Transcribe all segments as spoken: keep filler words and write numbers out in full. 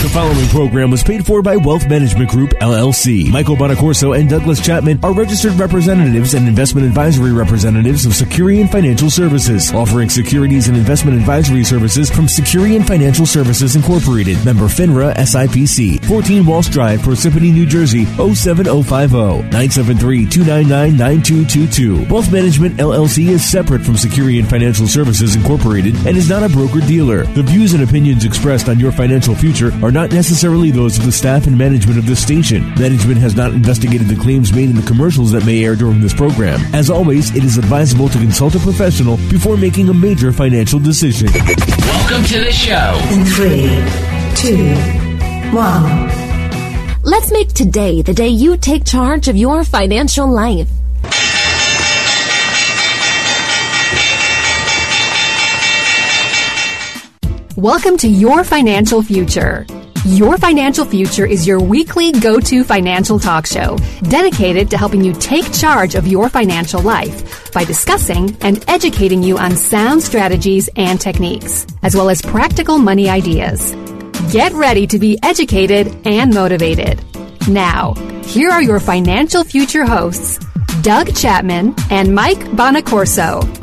The following program was paid for by Wealth Management Group, L L C. Michael Bonacorso and Douglas Chapman are registered representatives and investment advisory representatives of Securian Financial Services, offering securities and investment advisory services from Securian Financial Services Incorporated, member FINRA S I P C, fourteen Walsh Drive, Parsippany, New Jersey, oh seven oh five oh, nine seven three, two nine nine, nine two two two. Wealth Management L L C is separate from Securian Financial Services Incorporated and is not a broker-dealer. The views and opinions expressed on Your Financial Future are not necessarily those of the staff and management of this station. Management has not investigated the claims made in the commercials that may air during this program. As always, it is advisable to consult a professional before making a major financial decision. Welcome to the show. In three, two, one. Let's make today the day you take charge of your financial life. Welcome to Your Financial Future. Your Financial Future is your weekly go-to financial talk show dedicated to helping you take charge of your financial life by discussing and educating you on sound strategies and techniques, as well as practical money ideas. Get ready to be educated and motivated. Now, here are your Financial Future hosts, Doug Chapman and Mike Bonacorso.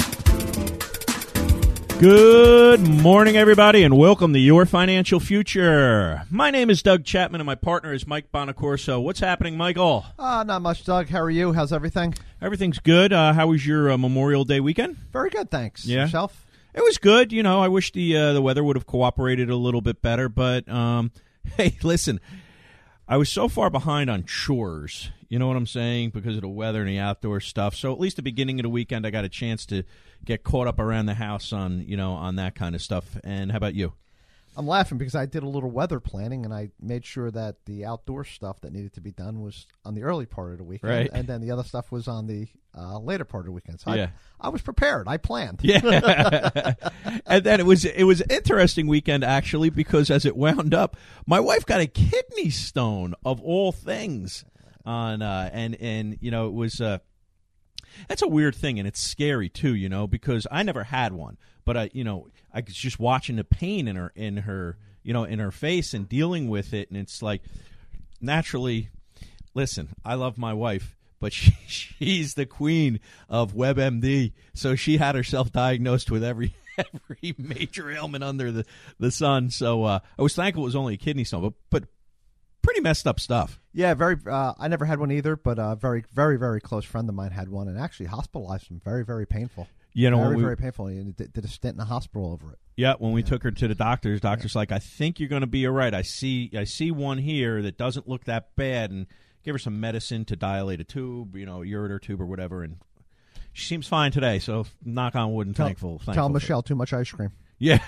Good morning, everybody, and welcome to Your Financial Future. My name is Doug Chapman, and my partner is Mike Bonacorso. What's happening, Michael? Uh, not much, Doug. How are you? How's everything? Everything's good. Uh, how was your uh, Memorial Day weekend? Very good, thanks. Yeah. Yourself? It was good. You know, I wish the uh, the weather would have cooperated a little bit better, but um, hey, listen, I was so far behind on chores, you know what I'm saying, because of the weather and the outdoor stuff. So at least the beginning of the weekend, I got a chance to get caught up around the house on, you know, on that kind of stuff. And how about you? I'm laughing because I did a little weather planning, and I made sure that the outdoor stuff that needed to be done was on the early part of the weekend, right. And then the other stuff was on the uh, later part of the weekend. So yeah. I, I was prepared. I planned. Yeah. And then it was it was an interesting weekend, actually, because as it wound up, my wife got a kidney stone, of all things. on uh, And, and you know, it was... Uh, That's a weird thing, and it's scary too, you know, because I never had one, but I, you know, I was just watching the pain in her, in her, you know, in her face and dealing with it, and it's like, naturally, listen, I love my wife, but she, she's the queen of WebMD, so she had herself diagnosed with every every major ailment under the, the sun. So uh, I was thankful it was only a kidney stone, but but. Pretty messed up stuff. Yeah, very. Uh, I never had one either, but a very, very, very close friend of mine had one, and actually hospitalized him. Very, very painful. You know, very, we, very painful. He did, did a stint in the hospital over it. Yeah, when we yeah. took her to the doctors, doctor's yeah. like, "I think you're going to be all right. I see, I see one here that doesn't look that bad," and give her some medicine to dilate a tube, you know, ureter tube or whatever, and she seems fine today. So, knock on wood, and tell, thankful. thankful tell Michelle too much ice cream. Yeah.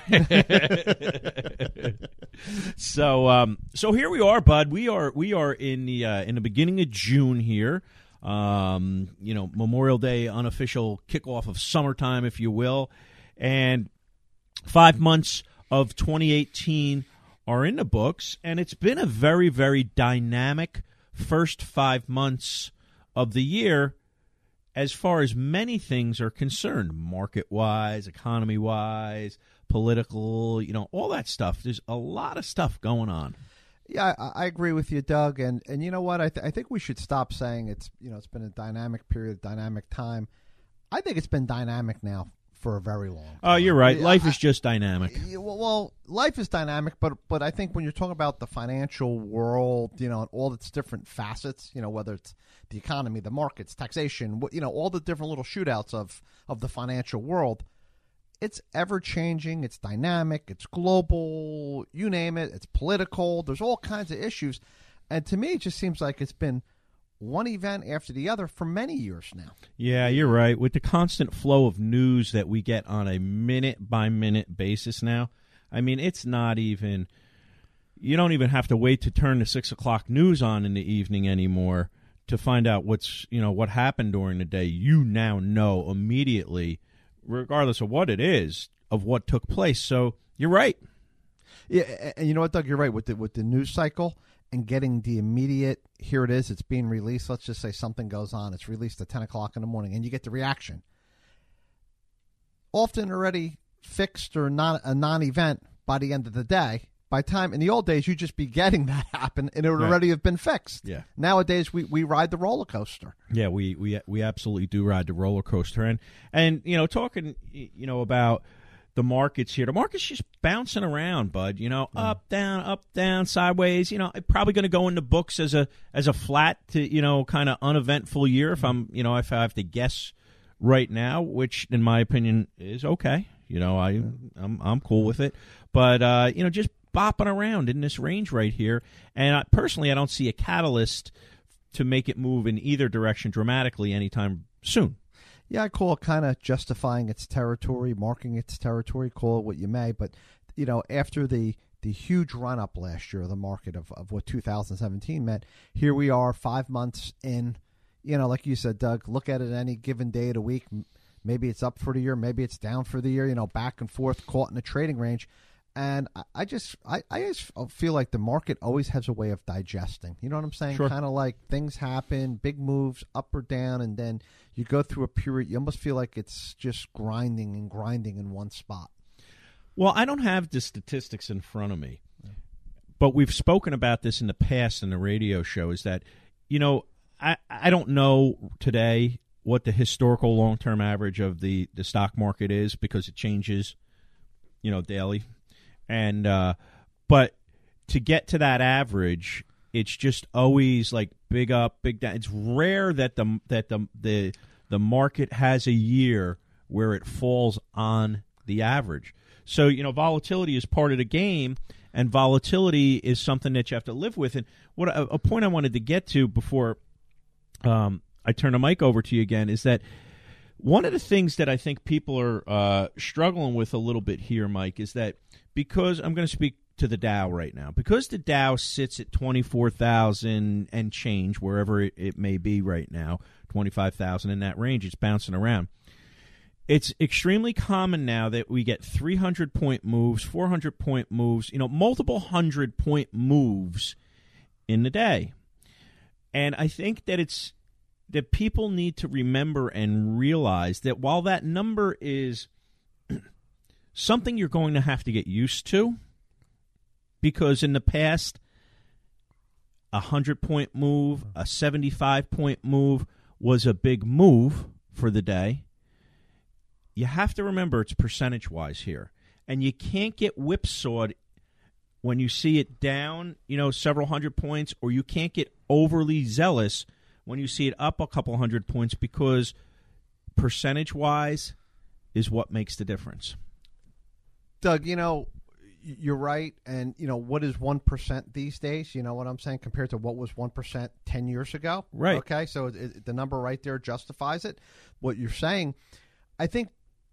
so um, so here we are, bud. We are we are in the uh, in the beginning of June here. Um, you know, Memorial Day, unofficial kickoff of summertime, if you will, and five months of twenty eighteen are in the books, and it's been a very very dynamic first five months of the year. As far as many things are concerned, market-wise, economy-wise, political, you know, all that stuff. There's a lot of stuff going on. Yeah, I, I agree with you, Doug. And and you know what? I th- I think we should stop saying it's you know it's been a dynamic period, dynamic time. I think it's been dynamic now for a very long time. Oh, you're right. Life I, is just dynamic. I, well, well, life is dynamic, but but I think when you're talking about the financial world, you know, and all its different facets, you know, whether it's the economy, the markets, taxation, you know, all the different little shootouts of, of the financial world, it's ever-changing, it's dynamic, it's global, you name it, it's political, there's all kinds of issues. And to me, it just seems like it's been one event after the other for many years now. Yeah, you're right. With the constant flow of news that we get on a minute-by-minute basis now, I mean, it's not even, you don't even have to wait to turn the six o'clock news on in the evening anymore to find out what's, you know, what happened during the day. You now know immediately, regardless of what it is, of what took place. So you're right. Yeah, and you know what, Doug, you're right. With the, with the news cycle and getting the immediate, here it is, it's being released. Let's just say something goes on. It's released at ten o'clock in the morning, and you get the reaction. Often already fixed or not a non-event by the end of the day, by time in the old days, you'd just be getting that happen, and it would Right. already have been fixed. Yeah. Nowadays, we, we ride the roller coaster. Yeah, we, we we absolutely do ride the roller coaster, and and you know, talking you know about the markets here, the market's just bouncing around, bud. You know, up, down, up, down, sideways. You know, it's probably going to go in the books as a as a flat to you know kind of uneventful year. If I'm you know if I have to guess right now, which in my opinion is okay. You know, I I'm I'm cool with it, but uh, you know, just bopping around in this range right here, and I, personally, I don't see a catalyst to make it move in either direction dramatically anytime soon. Yeah, I call it kind of justifying its territory, marking its territory, call it what you may. But, you know, after the, the huge run-up last year of the market of, of what two thousand seventeen meant, here we are five months in. You know, like you said, Doug, look at it any given day of the week. Maybe it's up for the year, maybe it's down for the year, you know, back and forth, caught in a trading range. And I, I just I, I just feel like the market always has a way of digesting. You know what I'm saying? Sure. Kind of like things happen, big moves up or down, and then you go through a period. You almost feel like it's just grinding and grinding in one spot. Well, I don't have the statistics in front of me, but we've spoken about this in the past in the radio show, is that, you know, I, I don't know today what the historical long-term average of the, the stock market is, because it changes, you know, daily. And uh, but to get to that average, it's just always like big up, big down. It's rare that the that the the the market has a year where it falls on the average. So, you know, volatility is part of the game, and volatility is something that you have to live with. And what a, a point I wanted to get to before um, I turn the mic over to you again is that one of the things that I think people are uh, struggling with a little bit here, Mike, is that because I'm going to speak to the Dow right now, because the Dow sits at twenty-four thousand and change, wherever it, it may be right now, twenty-five thousand in that range, it's bouncing around. It's extremely common now that we get three hundred point moves, four hundred point moves, you know, multiple hundred point moves in the day. And I think that it's that people need to remember and realize that while that number is something you're going to have to get used to, because in the past, a hundred-point move, a seventy-five-point move was a big move for the day. You have to remember it's percentage-wise here. And you can't get whipsawed when you see it down, you know, several hundred points, or you can't get overly zealous when you see it up a couple hundred points, because percentage-wise is what makes the difference. Doug, you know, you're right. And, you know, what is one percent these days? You know what I'm saying? Compared to what was one percent ten years ago? Right. Okay, so it, it, the number right there justifies it. What you're saying, I think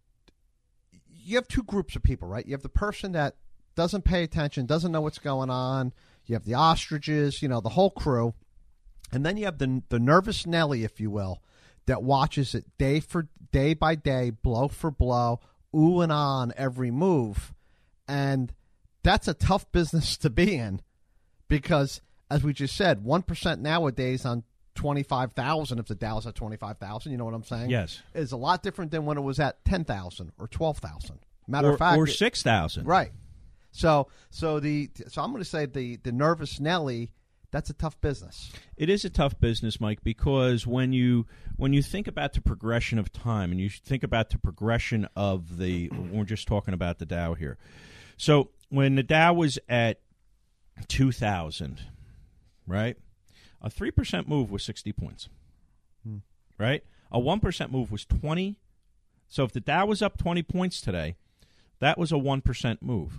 you have two groups of people, right? You have the person that doesn't pay attention, doesn't know what's going on. You have the ostriches, you know, the whole crew. And then you have the the nervous Nelly, if you will, that watches it day for day by day, blow for blow, ooh and ah on every move. And that's a tough business to be in, because, as we just said, one percent nowadays on twenty-five thousand, if the Dow's at twenty-five thousand, you know what I'm saying? Yes. Is a lot different than when it was at ten thousand or twelve thousand. Matter Or, of fact, or it- six thousand. Right. So so the so I'm going to say the the nervous Nelly, that's a tough business. It is a tough business, Mike, because when you when you think about the progression of time, and you think about the progression of the, we're just talking about the Dow here. So when the Dow was at two thousand, right, a three percent move was sixty points, hmm. right? A one percent move was twenty. So if the Dow was up twenty points today, that was a one percent move.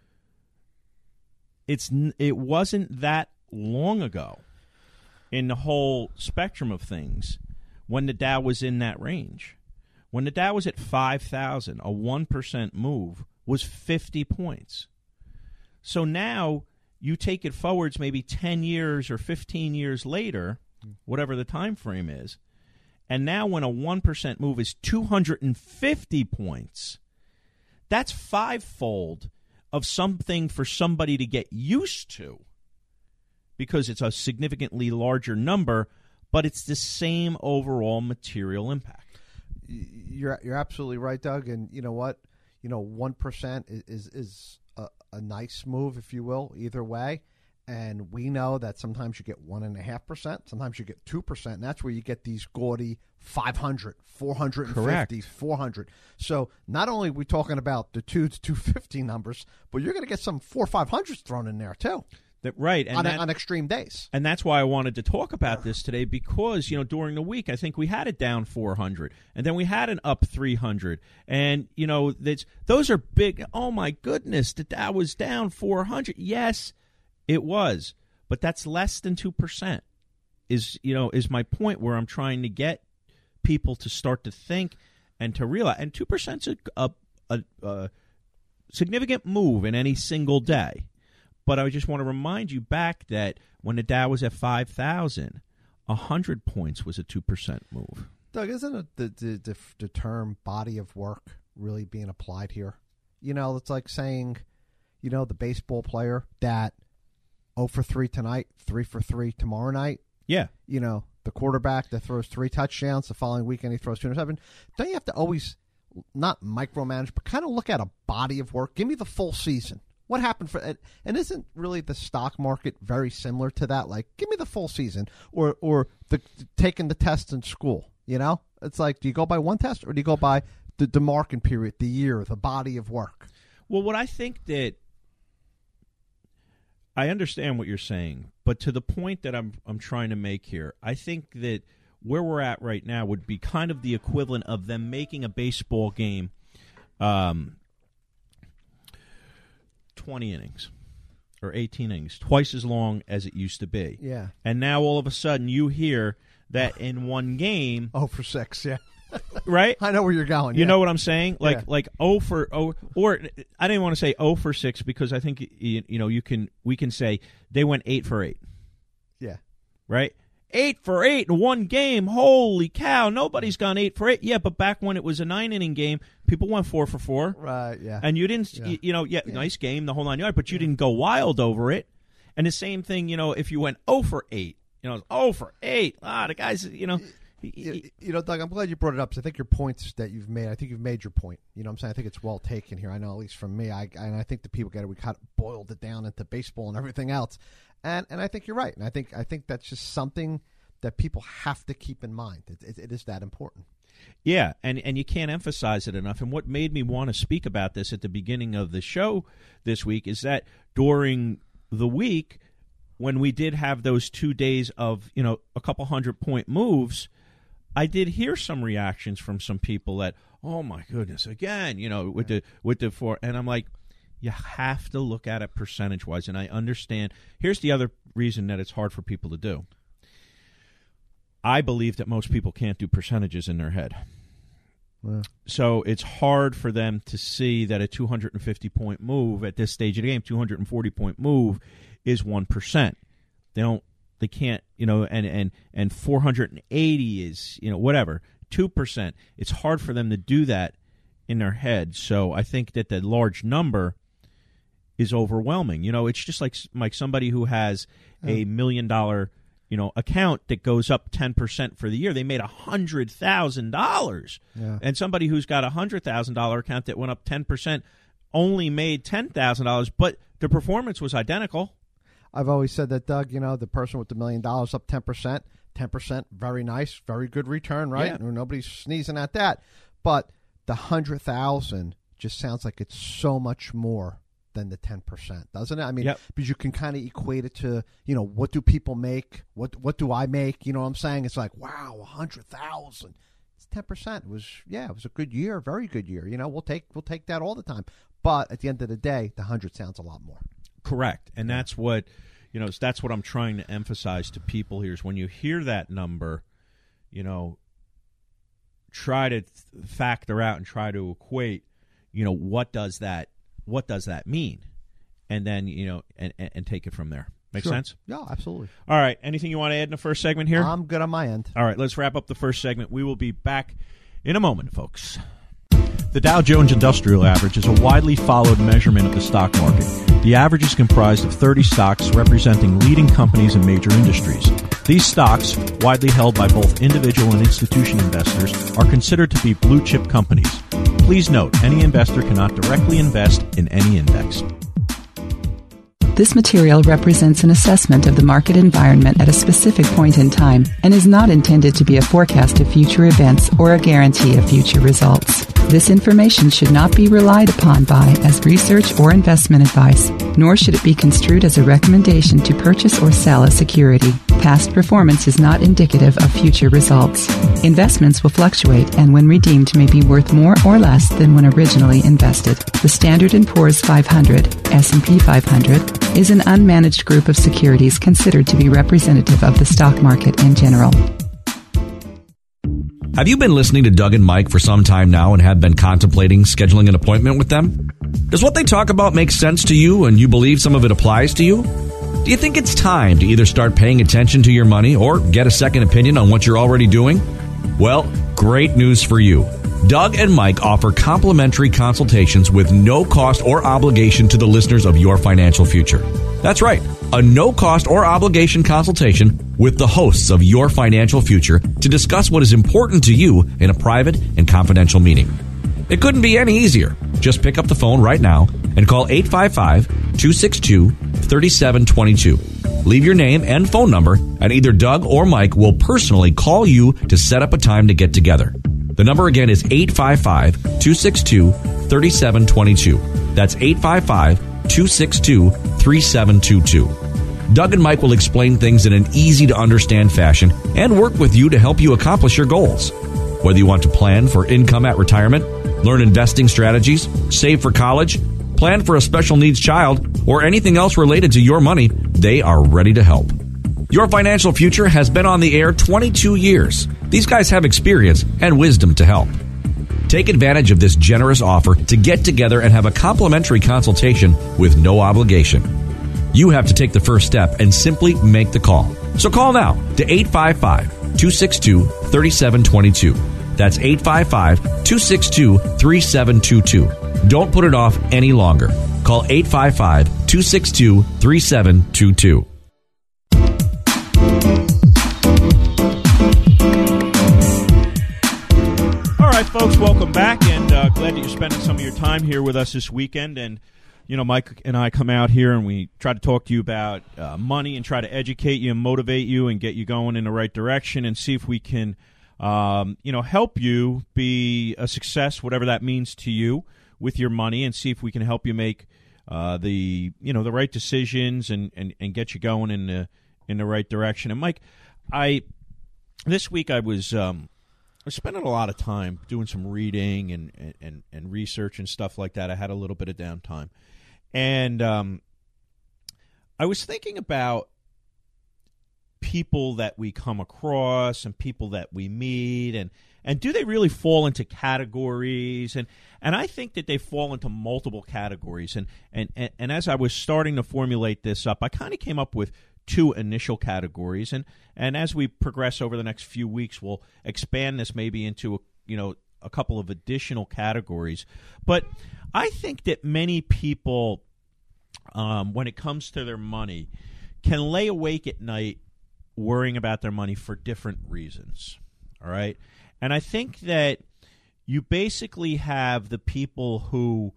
It's It wasn't that long ago in the whole spectrum of things when the Dow was in that range. When the Dow was at five thousand, a one percent move was fifty points. So now you take it forwards maybe ten years or fifteen years later, whatever the time frame is, and now when a one percent move is two hundred fifty points, that's fivefold of something for somebody to get used to, because it's a significantly larger number, but it's the same overall material impact. You're you're absolutely right, Doug. And you know what? You know, one percent is is, is a, a nice move, if you will, either way. And we know that sometimes you get one and a half percent, sometimes you get two percent, and that's where you get these gaudy five hundred, four hundred fifty, Correct. four hundred. So not only are we talking about the two to two fifty numbers, but you're going to get some four five hundreds thrown in there too. That, right. And on, that, on extreme days. And that's why I wanted to talk about this today, because, you know, during the week, I think we had it down four hundred, and then we had an up three hundred. And, you know, that's, those are big. Oh, my goodness, that Dow was down four hundred. Yes, it was. But that's less than two percent is, you know, is my point, where I'm trying to get people to start to think and to realize. And two percent is a, a, a significant move in any single day. But I just want to remind you back that when the Dow was at five thousand, one hundred points was a two percent move. Doug, isn't it the, the, the, the term body of work really being applied here? You know, it's like saying, you know, the baseball player that oh for three tonight, three for three tomorrow night. Yeah. You know, the quarterback that throws three touchdowns, the following weekend he throws two interceptions. Don't you have to always not micromanage, but kind of look at a body of work? Give me the full season. What happened for it? And isn't really the stock market very similar to that? Like, give me the full season, or or the taking the test in school. You know, it's like, do you go by one test, or do you go by the the marking period, the year, the body of work? Well, what I think that I understand what you're saying, but to the point that I'm I'm trying to make here, I think that where we're at right now would be kind of the equivalent of them making a baseball game. Um. twenty innings or eighteen innings, twice as long as it used to be. Yeah. And now all of a sudden you hear that in one game, oh for six, yeah. Right? I know where you're going. You yeah. know what I'm saying? Like Yeah. like oh for oh, or I didn't want to say oh for six, because I think you, you know you can we can say they went eight for eight. Yeah. Right? Eight for eight in one game. Holy cow! Nobody's gone eight for eight. Yeah, but back when it was a nine inning game, people went four for four. Right. Yeah. And you didn't, Yeah. you, you know, yeah, Yeah. nice game, the whole nine yards, but you didn't go wild over it. And the same thing, you know, if you went oh for eight, you know, oh for eight, ah, the guys, you know. He, You, he, you know, Doug, I'm glad you brought it up, because I think your points that you've made, I think you've made your point. You know what I'm saying? I think it's well taken here. I know, at least from me, I and I think the people get it. We kind of boiled it down into baseball and everything else. And and I think you're right. And I think I think that's just something that people have to keep in mind. It, it, it is that important. yeah, and, and you can't emphasize it enough. And what made me want to speak about this at the beginning of the show this week is that during the week, when we did have those two days of, you know, a couple hundred point moves, I did hear some reactions from some people that, oh my goodness, again, you know, with the with the four, and I'm like, you have to look at it percentage wise, and I understand. Here's the other reason that it's hard for people to do. I believe that most people can't do percentages in their head. Yeah. So it's hard for them to see that a two hundred fifty point move at this stage of the game, two hundred forty point move, is one percent. They don't, they can't, you know, and, and, and four hundred eighty is, you know, whatever, two percent. It's hard for them to do that in their head. So I think that the large number is overwhelming. You know, it's just like, like somebody who has a million dollar, you know, account that goes up ten percent for the year. They made one hundred thousand dollars. Yeah. And somebody who's got a one hundred thousand dollars account that went up ten percent only made ten thousand dollars, but the performance was identical. I've always said that, Doug, you know, the person with the million dollars up ten percent, ten percent, very nice, very good return, right? Yeah. Nobody's sneezing at that. But the one hundred thousand just sounds like it's so much more than the ten percent, doesn't it? I mean, Yep. because you can kind of equate it to, you know, what do people make? What what do I make? You know what I'm saying? It's like, wow, one hundred thousand. It's ten percent. It was, yeah, it was a good year, very good year. You know, we'll take we'll take that all the time. But at the end of the day, the one hundred sounds a lot more. Correct. And that's what, you know, that's what I'm trying to emphasize to people here is when you hear that number, you know, try to factor out and try to equate, you know, what does that what does that mean? And then, you know, and, and, and take it from there. Make Sure. sense? Yeah, absolutely. All right. Anything you want to add in the first segment here? I'm good on my end. All right. Let's wrap up the first segment. We will be back in a moment, folks. The Dow Jones Industrial Average is a widely followed measurement of the stock market. The average is comprised of thirty stocks representing leading companies in major industries. These stocks, widely held by both individual and institution investors, are considered to be blue-chip companies. Please note, any investor cannot directly invest in any index. This material represents an assessment of the market environment at a specific point in time and is not intended to be a forecast of future events or a guarantee of future results. This information should not be relied upon by as research or investment advice, nor should it be construed as a recommendation to purchase or sell a security. Past performance is not indicative of future results. Investments will fluctuate and when redeemed may be worth more or less than when originally invested. The Standard and Poor's five hundred, S and P five hundred, is an unmanaged group of securities considered to be representative of the stock market in general. Have you been listening to Doug and Mike for some time now and have been contemplating scheduling an appointment with them? Does what they talk about make sense to you and you believe some of it applies to you? Do you think it's time to either start paying attention to your money or get a second opinion on what you're already doing? Well, great news for you. Doug and Mike offer complimentary consultations with no cost or obligation to the listeners of Your Financial Future. That's right, a no cost or obligation consultation with the hosts of Your Financial Future to discuss what is important to you in a private and confidential meeting. It couldn't be any easier. Just pick up the phone right now and call eight five five, two six two, three seven two two. Leave your name and phone number, and either Doug or Mike will personally call you to set up a time to get together. The number again is eight five five, two six two, three seven two two. That's eight five five, two six two, three seven two two. Doug and Mike will explain things in an easy-to-understand fashion and work with you to help you accomplish your goals. Whether you want to plan for income at retirement, learn investing strategies, save for college, plan for a special needs child, or anything else related to your money, they are ready to help. Your Financial Future has been on the air twenty-two years. These guys have experience and wisdom to help. Take advantage of this generous offer to get together and have a complimentary consultation with no obligation. You have to take the first step and simply make the call. So call now to eight five five, two six two, three seven two two. That's eight five five, two six two, three seven two two. Don't put it off any longer. Call eight five five, two six two, three seven two two. All right, folks, welcome back, and uh, glad that you're spending some of your time here with us this weekend. And, you know, Mike and I come out here and we try to talk to you about uh, money and try to educate you and motivate you and get you going in the right direction and see if we can, um, you know, help you be a success, whatever that means to you, with your money, and see if we can help you make uh, the, you know, the right decisions and, and, and get you going in the in the right direction. And Mike, I this week I was um, I was spending a lot of time doing some reading and, and, and research and stuff like that. I had a little bit of downtime, and um, I was thinking about people that we come across and people that we meet, and and do they really fall into categories? And and I think that they fall into multiple categories. And and, and, and as I was starting to formulate this up, I kind of came up with two initial categories. And, and as we progress over the next few weeks, we'll expand this maybe into a, you know, a couple of additional categories. But I think that many people, um, when it comes to their money, can lay awake at night worrying about their money for different reasons. All right? And I think that you basically have the people who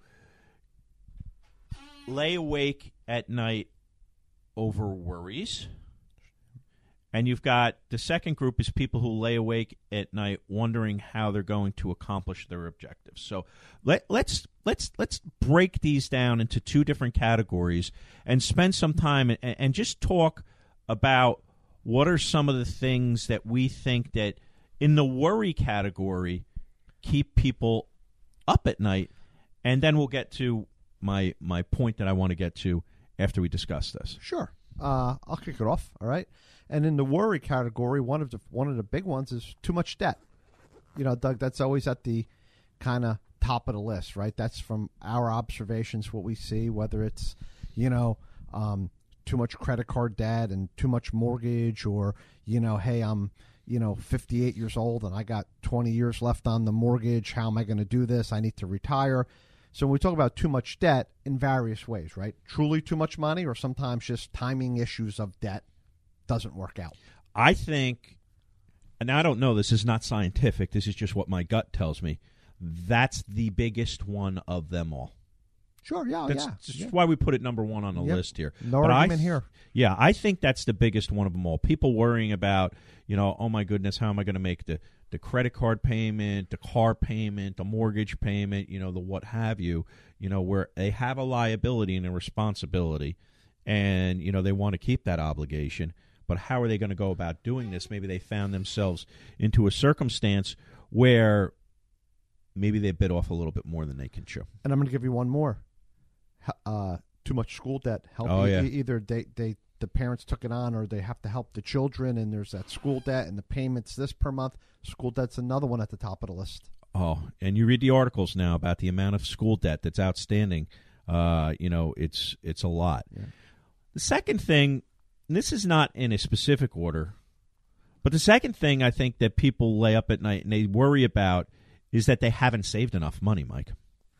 lay awake at night over worries, and you've got the second group is people who lay awake at night wondering how they're going to accomplish their objectives. So let, let's let's let's break these down into two different categories and spend some time and, and just talk about what are some of the things that we think that in the worry category keep people up at night, and then we'll get to my my point that I want to get to after we discuss this. Sure. Uh, I'll kick it off, all right? And in the worry category, one of the one of the big ones is too much debt. You know, Doug, that's always at the kind of top of the list, right? That's from our observations, what we see, whether it's, you know, um, too much credit card debt and too much mortgage, or, you know, hey, I'm, you know, fifty-eight years old and I got twenty years left on the mortgage. How am I going to do this? I need to retire. So when we talk about too much debt in various ways, right? Truly too much money, or sometimes just timing issues of debt doesn't work out. I think, and I don't know, this is not scientific, this is just what my gut tells me, that's the biggest one of them all. Sure, yeah, That's yeah. just yeah. why we put it number one on the Yep. list here. No but argument I, here. Yeah, I think that's the biggest one of them all. People worrying about, you know, oh my goodness, how am I going to make the, the credit card payment, the car payment, the mortgage payment, you know, the what have you, you know, where they have a liability and a responsibility, and, you know, they want to keep that obligation. But how are they going to go about doing this? Maybe they found themselves into a circumstance where maybe they bit off a little bit more than they can chew. And I'm going to give you one more. Uh, too much school debt. Help Oh, e- yeah. Either they, they the parents took it on, or they have to help the children, and there's that school debt and the payments this per month. School debt's another one at the top of the list. Oh, and you read the articles now about the amount of school debt that's outstanding. Uh, you know, it's it's a lot. Yeah. The second thing, and this is not in a specific order, but the second thing I think that people lay up at night and they worry about is that they haven't saved enough money, Mike.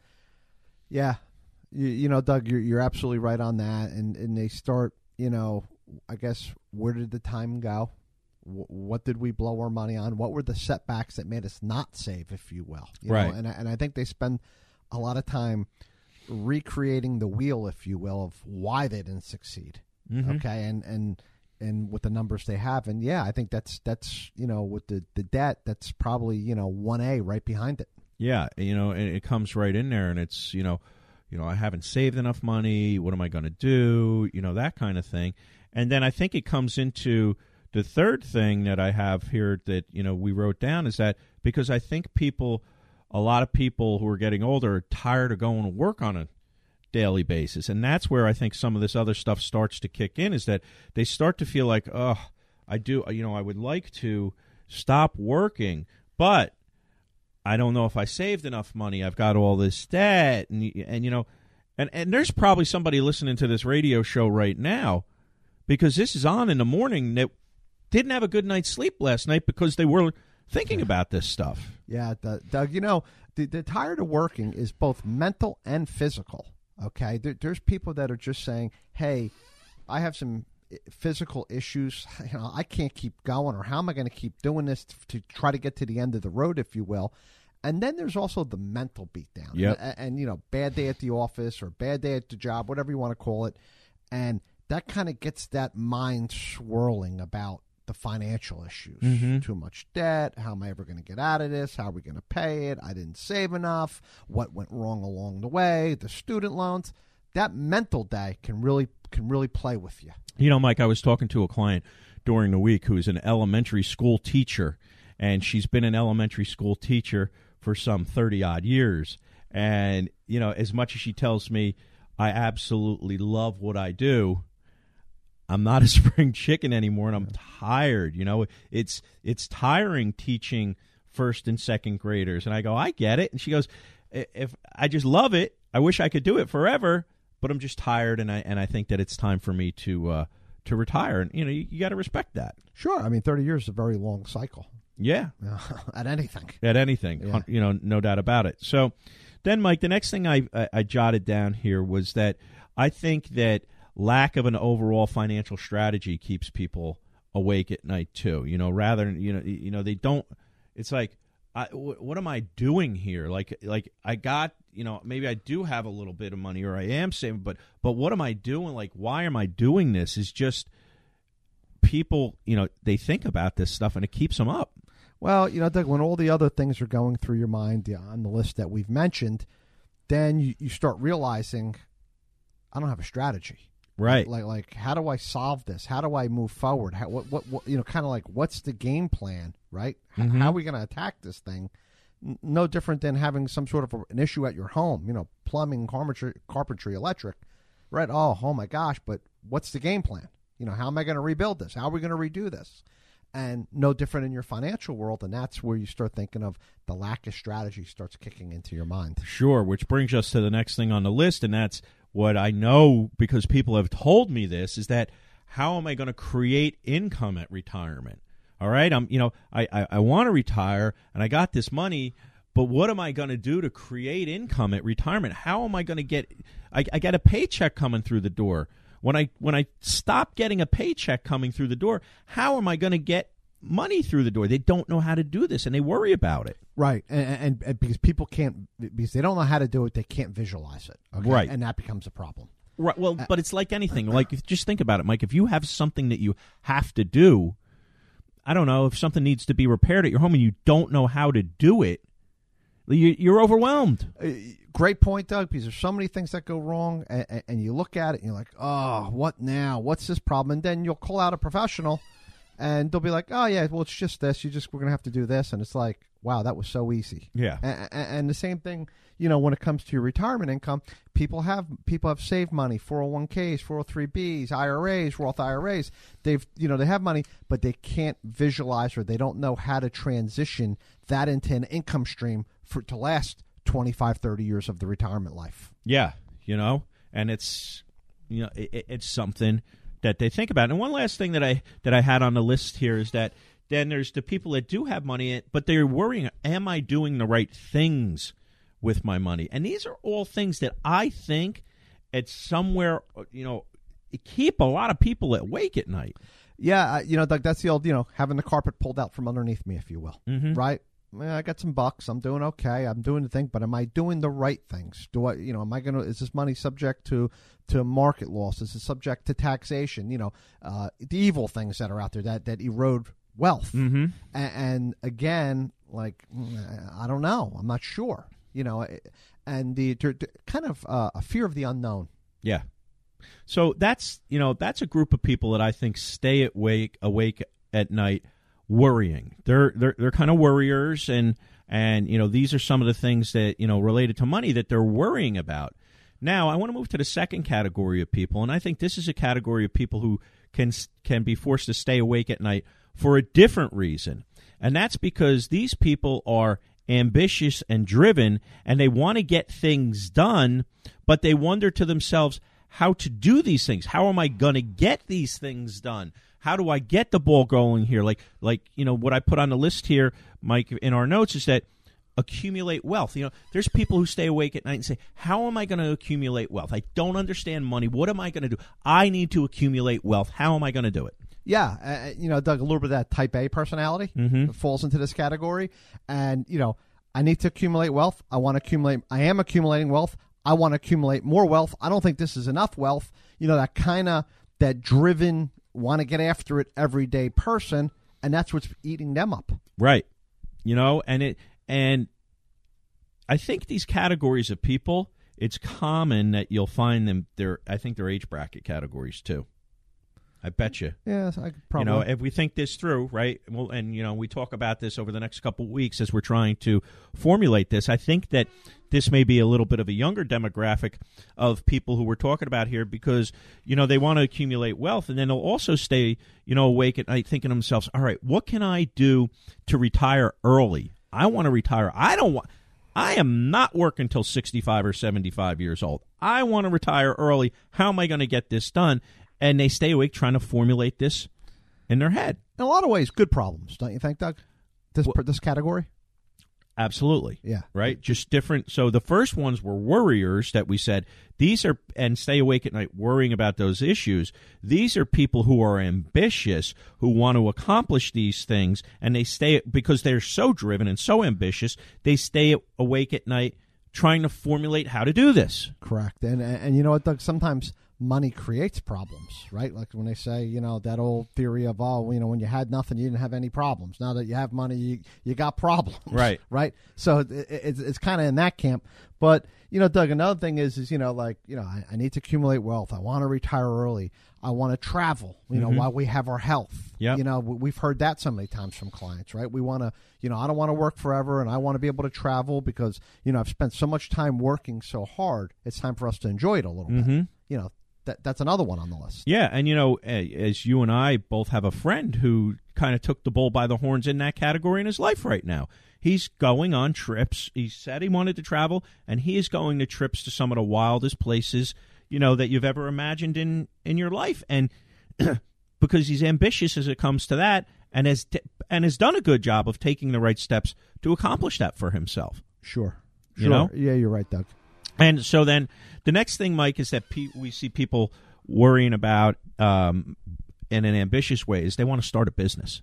Yeah. You, you know, Doug, you're, you're absolutely right on that. And, and they start, you know, I guess, where did the time go? W- what did we blow our money on? What were the setbacks that made us not save, if you will? You Right. know? And, I, and I think they spend a lot of time recreating the wheel, if you will, of why they didn't succeed. Mm-hmm. Okay. And, and, and with the numbers they have. And, yeah, I think that's, that's you know, with the, the debt, that's probably, you know, one A right behind it. Yeah, you know, and it comes right in there, and it's, you know, you know, I haven't saved enough money. What am I going to do? You know, that kind of thing. And then I think it comes into the third thing that I have here that, you know, we wrote down is that because I think people, a lot of people who are getting older are tired of going to work on a daily basis. And that's where I think some of this other stuff starts to kick in, is that they start to feel like, oh, I do, you know, I would like to stop working, but I don't know if I saved enough money. I've got all this debt, and and you know, and, and there's probably somebody listening to this radio show right now because this is on in the morning that didn't have a good night's sleep last night because they were thinking about this stuff. Yeah, the, Doug, you know, the, the tired of working is both mental and physical, okay? There, there's people that are just saying, hey, I have some physical issues. You know, I can't keep going, or how am I going to keep doing this to, to try to get to the end of the road, if you will? And then there's also the mental beatdown. Yep. And, and, you know, bad day at the office or bad day at the job, whatever you want to call it. And that kind of gets that mind swirling about the financial issues. Mm-hmm. Too much debt. How am I ever going to get out of this? How are we going to pay it? I didn't save enough. What went wrong along the way? The student loans. That mental day can really can really play with you. You know, Mike, I was talking to a client during the week who's an elementary school teacher, and she's been an elementary school teacher for some thirty-odd years. And, you know, as much as she tells me I absolutely love what I do, I'm not a spring chicken anymore, and I'm tired. You know, it's it's tiring teaching first and second graders. And I go, I get it. And she goes, if I just love it, I wish I could do it forever, but I'm just tired, and I and I think that it's time for me to uh, to retire. And, you know, you, you got to respect that. Sure. I mean, thirty years is a very long cycle. Yeah. At anything. At anything, Yeah. you know, no doubt about it. So then, Mike, the next thing I, I, I jotted down here was that I think that lack of an overall financial strategy keeps people awake at night too. You know, rather, you know, you know, they don't. It's like, I, w- what am I doing here? Like, like I got, you know, maybe I do have a little bit of money, or I am saving, but but what am I doing? Like, why am I doing this? Is just people, you know, they think about this stuff, and it keeps them up. Well, you know, Doug, when all the other things are going through your mind on the list that we've mentioned, then you, you start realizing, I don't have a strategy. Right. Like, like, how do I solve this? How do I move forward? How, what, what, what, you know, kind of like, what's the game plan, right? H- Mhm. How are we going to attack this thing? N- no different than having some sort of a, an issue at your home, you know, plumbing, carpentry, carpentry, electric, right? Oh, oh my gosh, but what's the game plan? You know, how am I going to rebuild this? How are we going to redo this? And no different in your financial world, and that's where you start thinking of the lack of strategy starts kicking into your mind. Sure, which brings us to the next thing on the list, and that's what I know because people have told me this, is that how am I going to create income at retirement? All right, I'm, you know, I, I, I want to retire, and I got this money, but what am I going to do to create income at retirement? How am I going to get, I, I got a paycheck coming through the door. When I when I stop getting a paycheck coming through the door, how am I going to get money through the door. They don't know how to do this, and they worry about it. Right, and, and, and because people can't, because they don't know how to do it, they can't visualize it. Okay? Right. And that becomes a problem. Right. Well, but it's like anything. Like, if, just think about it, Mike. If you have something that you have to do, I don't know, if something needs to be repaired at your home and you don't know how to do it, you, you're overwhelmed. Uh, great point, Doug, because there's so many things that go wrong, and, and you look at it and you're like, oh, what now? What's this problem? And then you'll call out a professional, and they'll be like, oh, yeah, well, it's just this. You just, we're going to have to do this. And it's like, wow, that was so easy. Yeah. And, and the same thing, you know, when it comes to your retirement income, people have people have saved money, four oh one k's, four oh three b's, I R As, Roth I R As. They've, you know, they have money, but they can't visualize, or they don't know how to transition that into an income stream for to last twenty-five, thirty years of the retirement life. Yeah, you know, and it's, you know, it, it's something that they think about. And one last thing that I that I had on the list here is that then there's the people that do have money, but they're worrying, am I doing the right things with my money? And these are all things that I think it's somewhere, you know, keep a lot of people awake at night. Yeah, uh, you know, Doug, that's the old, you know, having the carpet pulled out from underneath me, if you will, mm-hmm. right? Well, I got some bucks. I'm doing okay. I'm doing the thing, but am I doing the right things? Do I, you know, am I going to, is this money subject to, to market loss? Is it subject to taxation? You know, uh, the evil things that are out there that, that erode wealth. Mm-hmm. And, and again, like, I don't know. I'm not sure, you know, and the to, to kind of uh, a fear of the unknown. Yeah. So that's, you know, that's a group of people that I think stay awake, awake at night worrying. They're they're they're kind of worriers, and and you know, these are some of the things that, you know, related to money that they're worrying about. Now, I want to move to the second category of people, and I think this is a category of people who can can be forced to stay awake at night for a different reason, and that's because these people are ambitious and driven, and they want to get things done, but they wonder to themselves how to do these things. How am I going to get these things done? How do I get the ball going here? Like, like you know, what I put on the list here, Mike, in our notes is that accumulate wealth. You know, there's people who stay awake at night and say, how am I going to accumulate wealth? I don't understand money. What am I going to do? I need to accumulate wealth. How am I going to do it? Yeah, uh, you know, Doug, a little bit of that type A personality mm-hmm. falls into this category. And, you know, I need to accumulate wealth. I want to accumulate. I am accumulating wealth. I want to accumulate more wealth. I don't think this is enough wealth. You know, that kind of, that driven, want to get after it everyday person, and that's what's eating them up. Right. You know, and it and I think these categories of people, it's common that you'll find them, they're, I think they're age bracket categories too. I bet you. Yeah, I could probably. You know, if we think this through, right, well, and, you know, we talk about this over the next couple of weeks as we're trying to formulate this, I think that this may be a little bit of a younger demographic of people who we're talking about here because, you know, they want to accumulate wealth, and then they'll also stay, you know, awake at night thinking to themselves, all right, what can I do to retire early? I want to retire. I don't want, I am not working until sixty-five or seventy-five years old. I want to retire early. How am I going to get this done? And they stay awake trying to formulate this in their head. In a lot of ways, good problems, don't you think, Doug? This well, this category? Absolutely. Yeah. Right? Just different. So the first ones were worriers that we said, these are, and stay awake at night worrying about those issues. These are people who are ambitious, who want to accomplish these things, and they stay, because they're so driven and so ambitious, they stay awake at night trying to formulate how to do this. Correct. And, and, and you know what, Doug? Sometimes money creates problems, right? Like when they say, you know, that old theory of, oh, you know, when you had nothing, you didn't have any problems. Now that you have money, you, you got problems. Right. Right. So it, it, it's, it's kind of in that camp. But, you know, Doug, another thing is, is, you know, like, you know, I, I need to accumulate wealth. I want to retire early. I want to travel, you know, mm-hmm. while we have our health. Yep. You know, we've heard that so many times from clients, right? We want to, you know, I don't want to work forever, and I want to be able to travel because, you know, I've spent so much time working so hard. It's time for us to enjoy it a little mm-hmm. bit. You know, that that's another one on the list. Yeah, and, you know, as you and I both have a friend who kind of took the bull by the horns in that category in his life right now. He's going on trips. He said he wanted to travel, and he is going to trips to some of the wildest places, you know, that you've ever imagined in, in your life. And because he's ambitious as it comes to that, and has t- and has done a good job of taking the right steps to accomplish that for himself. Sure. You sure. know? Yeah, you're right, Doug. And so then the next thing, Mike, is that pe- we see people worrying about um, in an ambitious way is they want to start a business.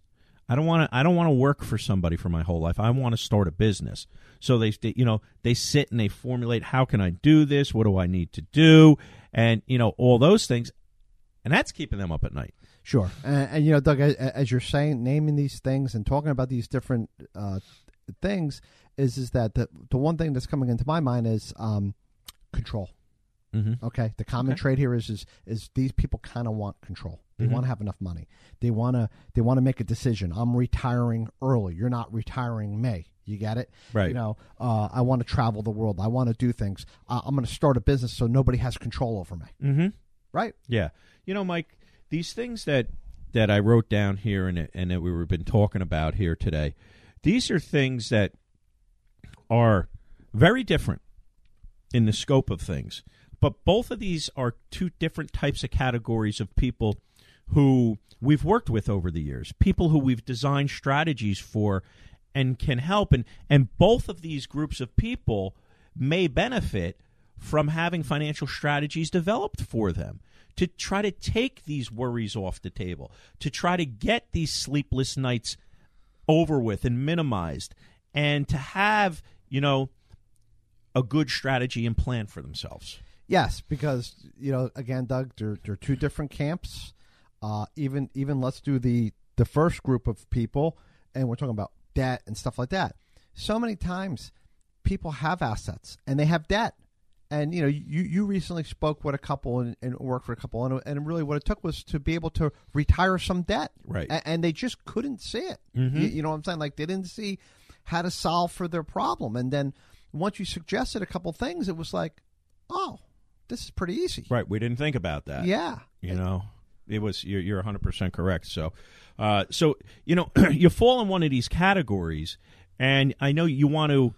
I don't want to. I don't want to work for somebody for my whole life. I want to start a business. So they, they, you know, they sit and they formulate. How can I do this? What do I need to do? And you know, all those things, and that's keeping them up at night. Sure. And, and you know, Doug, as, as you're saying, naming these things and talking about these different uh, things, is is that the the one thing that's coming into my mind is um, control. Mm-hmm. Okay, the common okay. trait here is is is these people kind of want control. They mm-hmm. want to have enough money. They want to they want to make a decision. I'm retiring early. You're not retiring May. You get it? Right. You know, uh, I want to travel the world. I want to do things. Uh, I'm going to start a business so nobody has control over me. Mm-hmm. Right? Yeah. You know, Mike, these things that that I wrote down here and and that we were been talking about here today, these are things that are very different in the scope of things. But both of these are two different types of categories of people who we've worked with over the years, people who we've designed strategies for and can help. And, and both of these groups of people may benefit from having financial strategies developed for them to try to take these worries off the table, to try to get these sleepless nights over with and minimized, and to have, you know, a good strategy and plan for themselves. Yes, because, you know, again, Doug, there, there are two different camps. Uh, even even let's do the, the first group of people, and we're talking about debt and stuff like that. So many times people have assets and they have debt. And, you know, you, you recently spoke with a couple and, and worked for a couple, and, and really what it took was to be able to retire some debt. Right. And, and they just couldn't see it. Mm-hmm. You, you know what I'm saying? Like, they didn't see how to solve for their problem. And then once you suggested a couple things, it was like, oh, this is pretty easy. Right. We didn't think about that. Yeah. You know, it was, you're, you're one hundred percent correct. So, uh, so, you know, you fall in one of these categories, and I know you want to,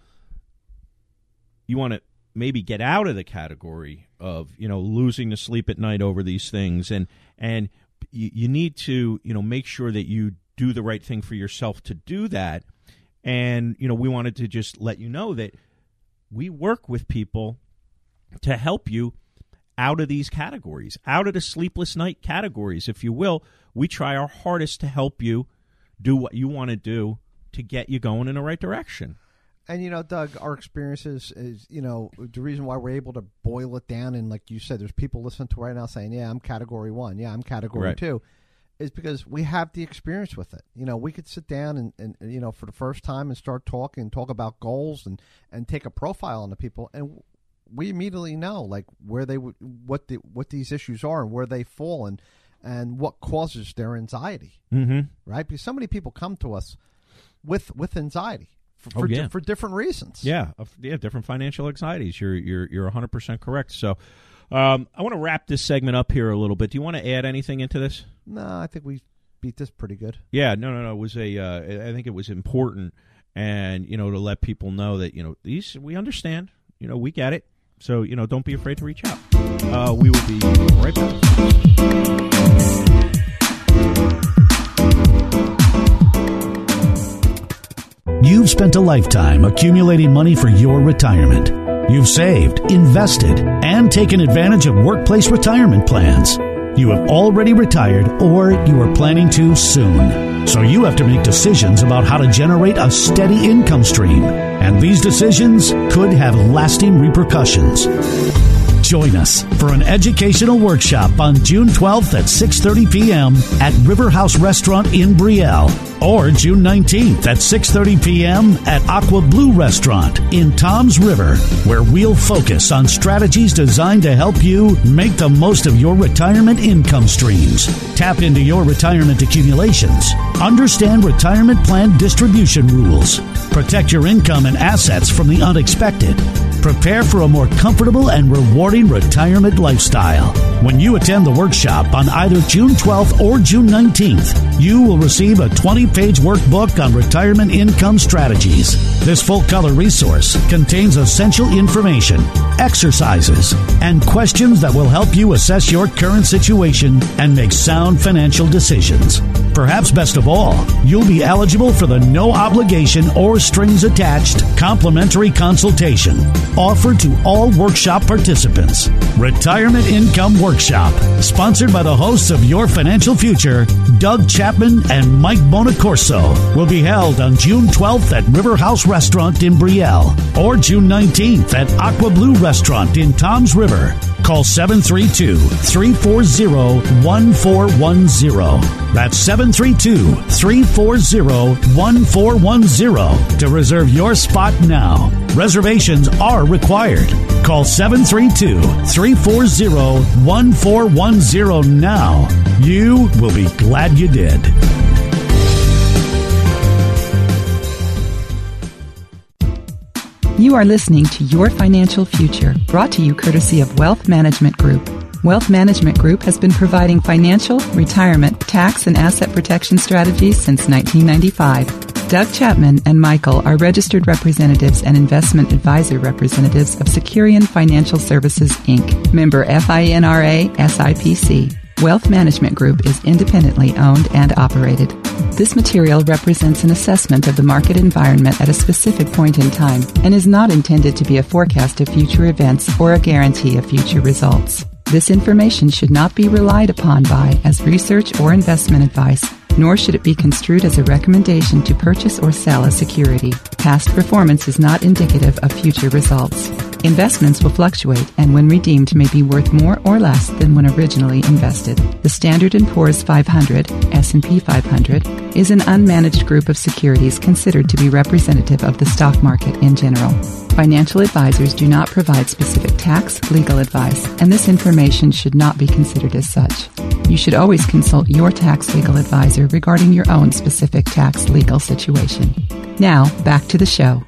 you want to maybe get out of the category of, you know, losing the sleep at night over these things. And, and you, you need to, you know, make sure that you do the right thing for yourself to do that. And, you know, we wanted to just let you know that we work with people to help you out of these categories, out of the sleepless night categories, if you will. We try our hardest to help you do what you want to do to get you going in the right direction. And, you know, Doug, our experiences is, you know, the reason why we're able to boil it down, and like you said, there's people listening to right now saying, yeah, I'm category one, yeah, I'm category right. two, is because we have the experience with it. You know, we could sit down and, and you know, for the first time and start talking and talk about goals and, and take a profile on the people, and we immediately know, like, where they would, what the what these issues are and where they fall, and and what causes their anxiety, mm-hmm. right? Because so many people come to us with with anxiety for oh, for, yeah. di- for different reasons. Yeah, yeah, different financial anxieties. You're you're you're one hundred percent correct. So, um, I want to wrap this segment up here a little bit. Do you want to add anything into this? No, I think we beat this pretty good. Yeah, no, no, no. It was a. Uh, I think it was important, and you know, to let people know that, you know, these, we understand. You know, we get it. So, you know, don't be afraid to reach out. Uh, we will be right back. You've spent a lifetime accumulating money for your retirement. You've saved, invested, and taken advantage of workplace retirement plans. You have already retired, or you are planning to soon. So you have to make decisions about how to generate a steady income stream. And these decisions could have lasting repercussions. Join us for an educational workshop on June twelfth at six thirty p.m. at River House Restaurant in Brielle, or June nineteenth at six thirty p.m. at Aqua Blue Restaurant in Toms River, where we'll focus on strategies designed to help you make the most of your retirement income streams. Tap into your retirement accumulations. Understand retirement plan distribution rules. Protect your income and assets from the unexpected. Prepare for a more comfortable and rewarding retirement lifestyle. When you attend the workshop on either June twelfth or June nineteenth, you will receive a twenty-page workbook on retirement income strategies. This full-color resource contains essential information, exercises, and questions that will help you assess your current situation and make sound financial decisions. perhaps best of all, you'll be eligible for the no obligation or strings attached complimentary consultation offered to all workshop participants. Retirement Income Workshop, sponsored by the hosts of Your Financial Future, Doug Chapman and Mike Bonacorso, will be held on June twelfth at River House Restaurant in Brielle or June nineteenth at Aqua Blue Restaurant in Toms River. Call seven three two, three four zero, one four one zero. That's seven three two, three four zero, one four one zero to reserve your spot now. Reservations are required. Call seven three two, three four zero, one four one zero now. You will be glad you did. You are listening to Your Financial Future, brought to you courtesy of Wealth Management Group. Wealth Management Group has been providing financial, retirement, tax, and asset protection strategies since nineteen ninety-five. Doug Chapman and Michael are registered representatives and investment advisor representatives of Securian Financial Services, Incorporated, member FINRA S I P C. Wealth Management Group is independently owned and operated. This material represents an assessment of the market environment at a specific point in time and is not intended to be a forecast of future events or a guarantee of future results. This information should not be relied upon by as research or investment advice, nor should it be construed as a recommendation to purchase or sell a security. Past performance is not indicative of future results. Investments will fluctuate and when redeemed may be worth more or less than when originally invested. The Standard and Poor's five hundred, S and P five hundred, is an unmanaged group of securities considered to be representative of the stock market in general. Financial advisors do not provide specific tax, legal advice, and this information should not be considered as such. You should always consult your tax legal advisor regarding your own specific tax legal situation. Now, back to the show.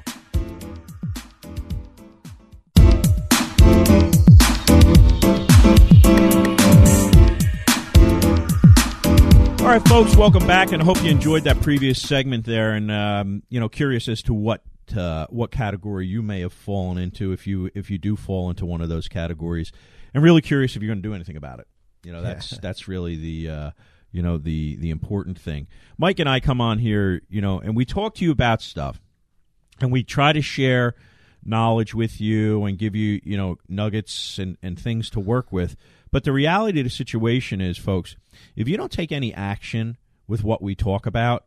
All right, folks, welcome back, and I hope you enjoyed that previous segment there. And um, you know, curious as to what uh, what category you may have fallen into, if you if you do fall into one of those categories, and really curious if you're going to do anything about it. You know, that's yeah. that's really the uh, you know the the important thing. Mike and I come on here, you know, and we talk to you about stuff, and we try to share knowledge with you and give you you know nuggets and, and things to work with. But the reality of the situation is, folks, if you don't take any action with what we talk about,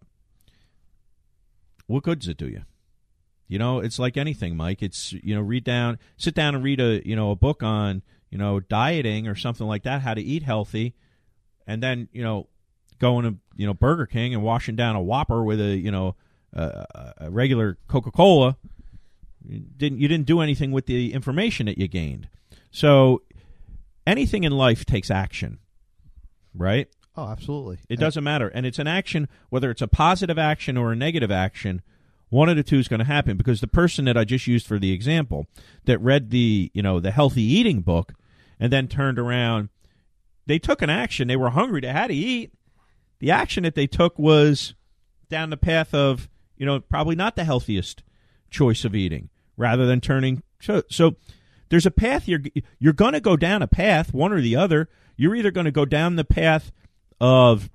what good does it do you? You know, it's like anything, Mike. It's, you know, read down, sit down and read a, you know, a book on, you know, dieting or something like that, how to eat healthy, and then, you know, going to, you know, Burger King and washing down a Whopper with a, you know, a, a regular Coca-Cola. You didn't, you didn't do anything with the information that you gained. So anything in life takes action, right? Oh, absolutely. It doesn't matter. And it's an action, whether it's a positive action or a negative action, one of the two is going to happen, because the person that I just used for the example that read the, you know, the healthy eating book and then turned around, they took an action. They were hungry. They had to eat. The action that they took was down the path of, you know, probably not the healthiest choice of eating, rather than turning. So, so there's a path. You're, you're going to go down a path, one or the other. You're either going to go down the path of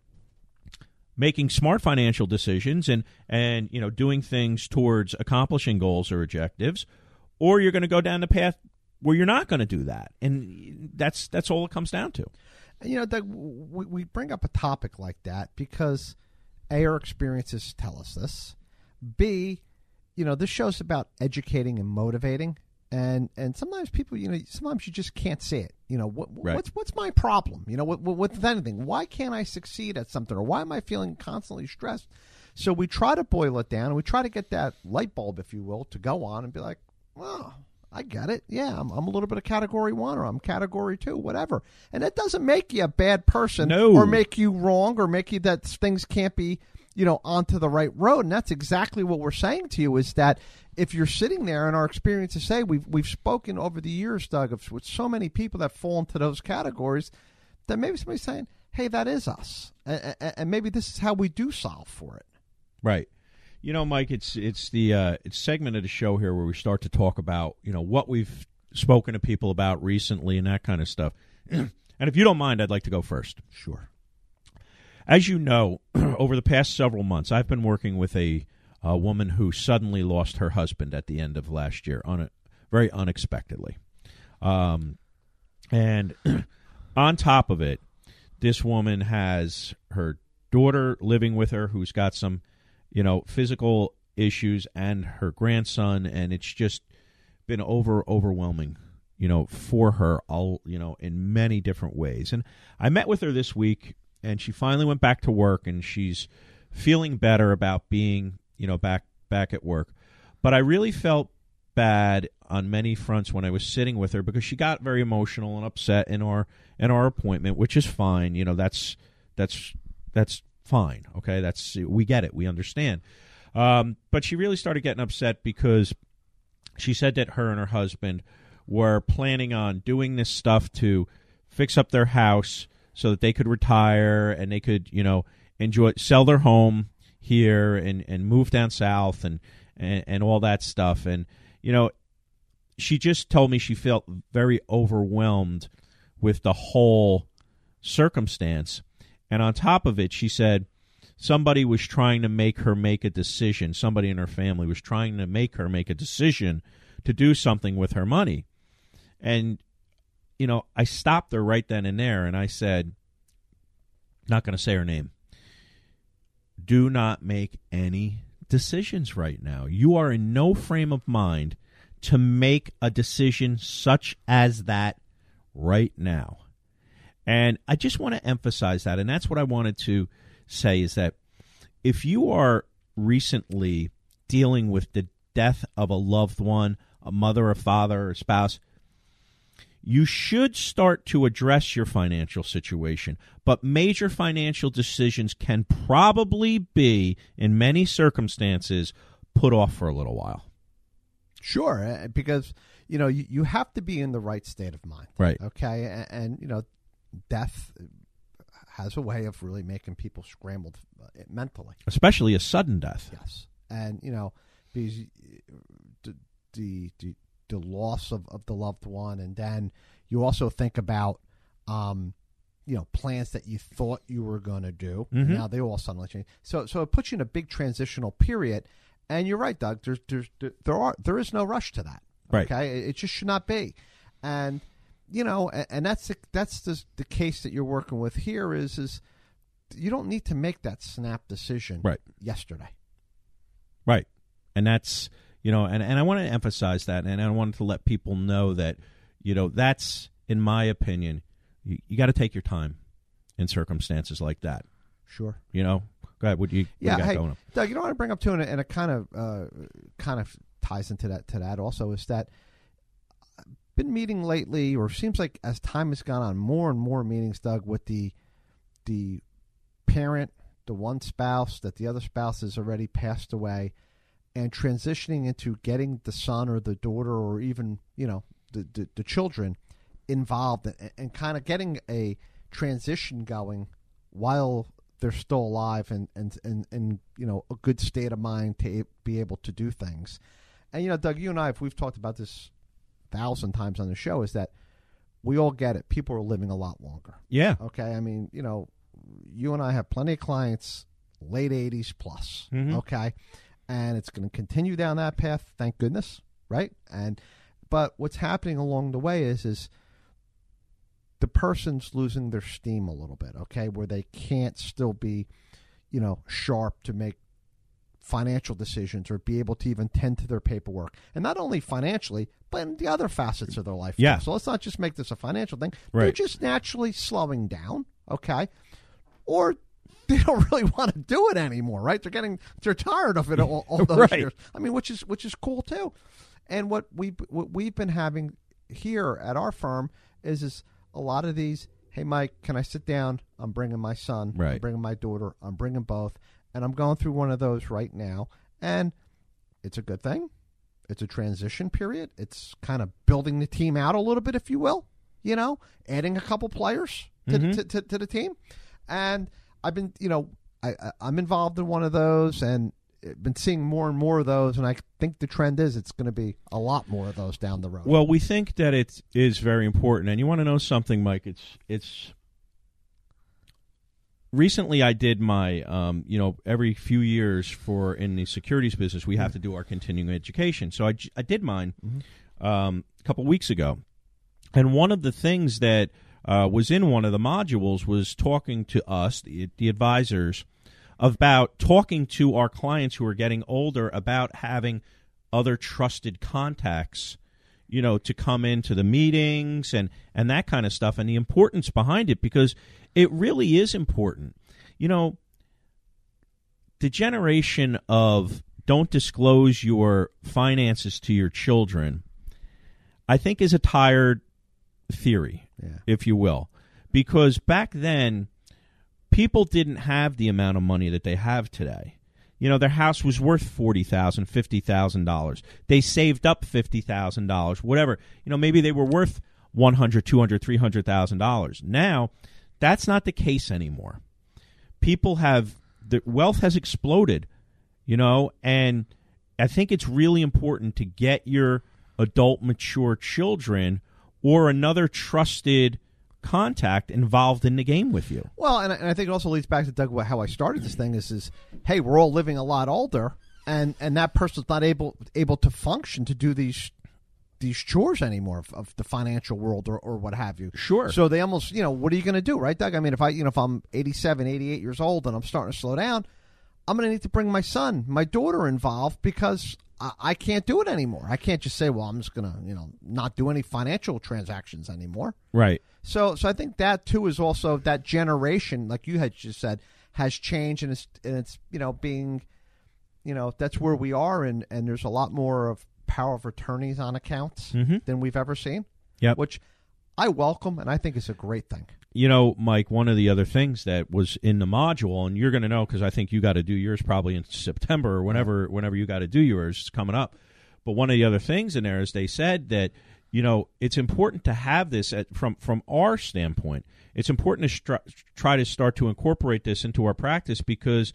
making smart financial decisions and, and you know doing things towards accomplishing goals or objectives, or you're going to go down the path where you're not going to do that, and that's that's all it comes down to. You know, Doug, we, we bring up a topic like that because A, our experiences tell us this. B, you know, this show's about educating and motivating. And and sometimes people, you know, sometimes you just can't see it. You know, what, right. what's what's my problem? You know, with, with anything, why can't I succeed at something, or why am I feeling constantly stressed? So we try to boil it down, and we try to get that light bulb, if you will, to go on and be like, well, I get it. Yeah, I'm, I'm a little bit of category one, or I'm category two, whatever. And that doesn't make you a bad person, no. or make you wrong, or make you that things can't be, you know, onto the right road. And that's exactly what we're saying to you, is that if you're sitting there, and our experiences say, we've we've spoken over the years, Doug, of, with so many people that fall into those categories, that maybe somebody's saying, hey, that is us. And, and maybe this is how we do solve for it. Right. You know, Mike, it's it's the uh, it's segment of the show here where we start to talk about, you know, what we've spoken to people about recently and that kind of stuff. And if you don't mind, I'd like to go first. Sure. As you know, over the past several months, I've been working with a, a woman who suddenly lost her husband at the end of last year, on a, very unexpectedly. Um, and on top of it, this woman has her daughter living with her who's got some, you know, physical issues, and her grandson, and it's just been over overwhelming, you know, for her, all, you know, in many different ways. And I met with her this week, and she finally went back to work, and she's feeling better about being, you know, back back at work. But I really felt bad on many fronts when I was sitting with her, because she got very emotional and upset in our in our appointment, which is fine. You know, that's that's that's fine. Okay, that's we get it, we understand. Um, but she really started getting upset because she said that her and her husband were planning on doing this stuff to fix up their house so that they could retire and they could, you know, enjoy sell their home here and, and move down south and, and, and all that stuff. And, you know, she just told me she felt very overwhelmed with the whole circumstance. And on top of it, she said somebody was trying to make her make a decision. Somebody in her family was trying to make her make a decision to do something with her money. And, you know, I stopped her right then and there, and I said, not going to say her name, do not make any decisions right now. You are in no frame of mind to make a decision such as that right now. And I just want to emphasize that, and that's what I wanted to say, is that if you are recently dealing with the death of a loved one, a mother, a father, a spouse, you should start to address your financial situation. But major financial decisions can probably be, in many circumstances, put off for a little while. Sure, because, you know, you, you have to be in the right state of mind. Right. Okay, and, and you know, death has a way of really making people scrambled mentally. Especially a sudden death. Yes. And, you know, because the, the, the, the loss of, of the loved one, and then you also think about, um, you know, plans that you thought you were going to do. Mm-hmm. Now they all suddenly change. So so it puts you in a big transitional period. And you're right, Doug. There's, there's, there are there is no rush to that. Right. Okay, it just should not be. And you know, and, and that's the, that's the, the case that you're working with here is is you don't need to make that snap decision right. yesterday. Right. And that's, you know, and, and I want to emphasize that, and I wanted to let people know that, you know, that's, in my opinion, you, you got to take your time in circumstances like that. Sure. You know, go ahead. What do you, yeah, what do you got hey, going on? Doug, you know what I bring up too, and it, and it kind of uh, kind of ties into that to that also, is that I've been meeting lately, or seems like as time has gone on, more and more meetings, Doug, with the the parent, the one spouse that the other spouse has already passed away, and transitioning into getting the son or the daughter, or even, you know, the the, the children involved, and, and kind of getting a transition going while they're still alive and, and, and, and, you know, a good state of mind to be able to do things. And, you know, Doug, you and I, if we've talked about this a thousand times on the show, is that we all get it. People are living a lot longer. Yeah. Okay. I mean, you know, you and I have plenty of clients, late eighties plus. Mm-hmm. Okay. And it's going to continue down that path. Thank goodness. Right. And, but what's happening along the way is, is, the person's losing their steam a little bit, okay, where they can't still be, you know, sharp to make financial decisions or be able to even tend to their paperwork. And not only financially, but in the other facets of their life. Yeah. Too. So let's not just make this a financial thing. Right. They're just naturally slowing down, okay, or they don't really want to do it anymore, right? They're getting, they're tired of it all, all those right. years. I mean, which is which is cool too. And what we what we've been having here at our firm is is a lot of these, hey, Mike, can I sit down? I'm bringing my son. Right. I'm bringing my daughter. I'm bringing both. And I'm going through one of those right now. And it's a good thing. It's a transition period. It's kind of building the team out a little bit, if you will, you know, adding a couple players to, mm-hmm. to, to, to the team. And I've been, you know, I, I, I'm involved in one of those, and been seeing more and more of those, and I think the trend is it's going to be a lot more of those down the road. Well, we think that it is very important, and you want to know something, Mike? It's it's recently I did my, um, you know, every few years for in the securities business, we have to do our continuing education. So I, I did mine mm-hmm. um, a couple weeks ago. And one of the things that uh, was in one of the modules was talking to us, the, the advisors, about talking to our clients who are getting older about having other trusted contacts, you know, to come into the meetings and, and that kind of stuff, and the importance behind it, because it really is important. You know, the generation of don't disclose your finances to your children, I think is a tired theory, yeah. if you will, because back then, people didn't have the amount of money that they have today. You know, their house was worth forty thousand dollars, fifty thousand dollars. They saved up fifty thousand dollars, whatever. You know, maybe they were worth one hundred thousand dollars, two hundred thousand dollars, three hundred thousand dollars. Now, that's not the case anymore. People have, the wealth has exploded, you know, and I think it's really important to get your adult, mature children or another trusted contact involved in the game with you. Well, and I, and I think it also leads back to, Doug, how I started this thing is, is hey, we're all living a lot older, and, and that person's not able able to function to do these these chores anymore of, of the financial world or, or what have you. Sure. So they almost, you know, what are you going to do, right, Doug? I mean, if I, you know, if I'm eighty-seven, eighty-eight years old and I'm starting to slow down, I'm going to need to bring my son, my daughter involved, because I, I can't do it anymore. I can't just say, well, I'm just going to, you know, not do any financial transactions anymore. Right. So, so I think that too is also that generation, like you had just said, has changed, and it's and it's you know being, you know, that's where we are, and, and there's a lot more of power of attorneys on accounts mm-hmm. than we've ever seen. Yep. Which I welcome, and I think is a great thing. You know, Mike, one of the other things that was in the module, and you're going to know because I think you got to do yours probably in September or whenever right. whenever you got to do yours, it's coming up. But one of the other things in there is they said that, you know, it's important to have this at, from from our standpoint. It's important to stru- try to start to incorporate this into our practice, because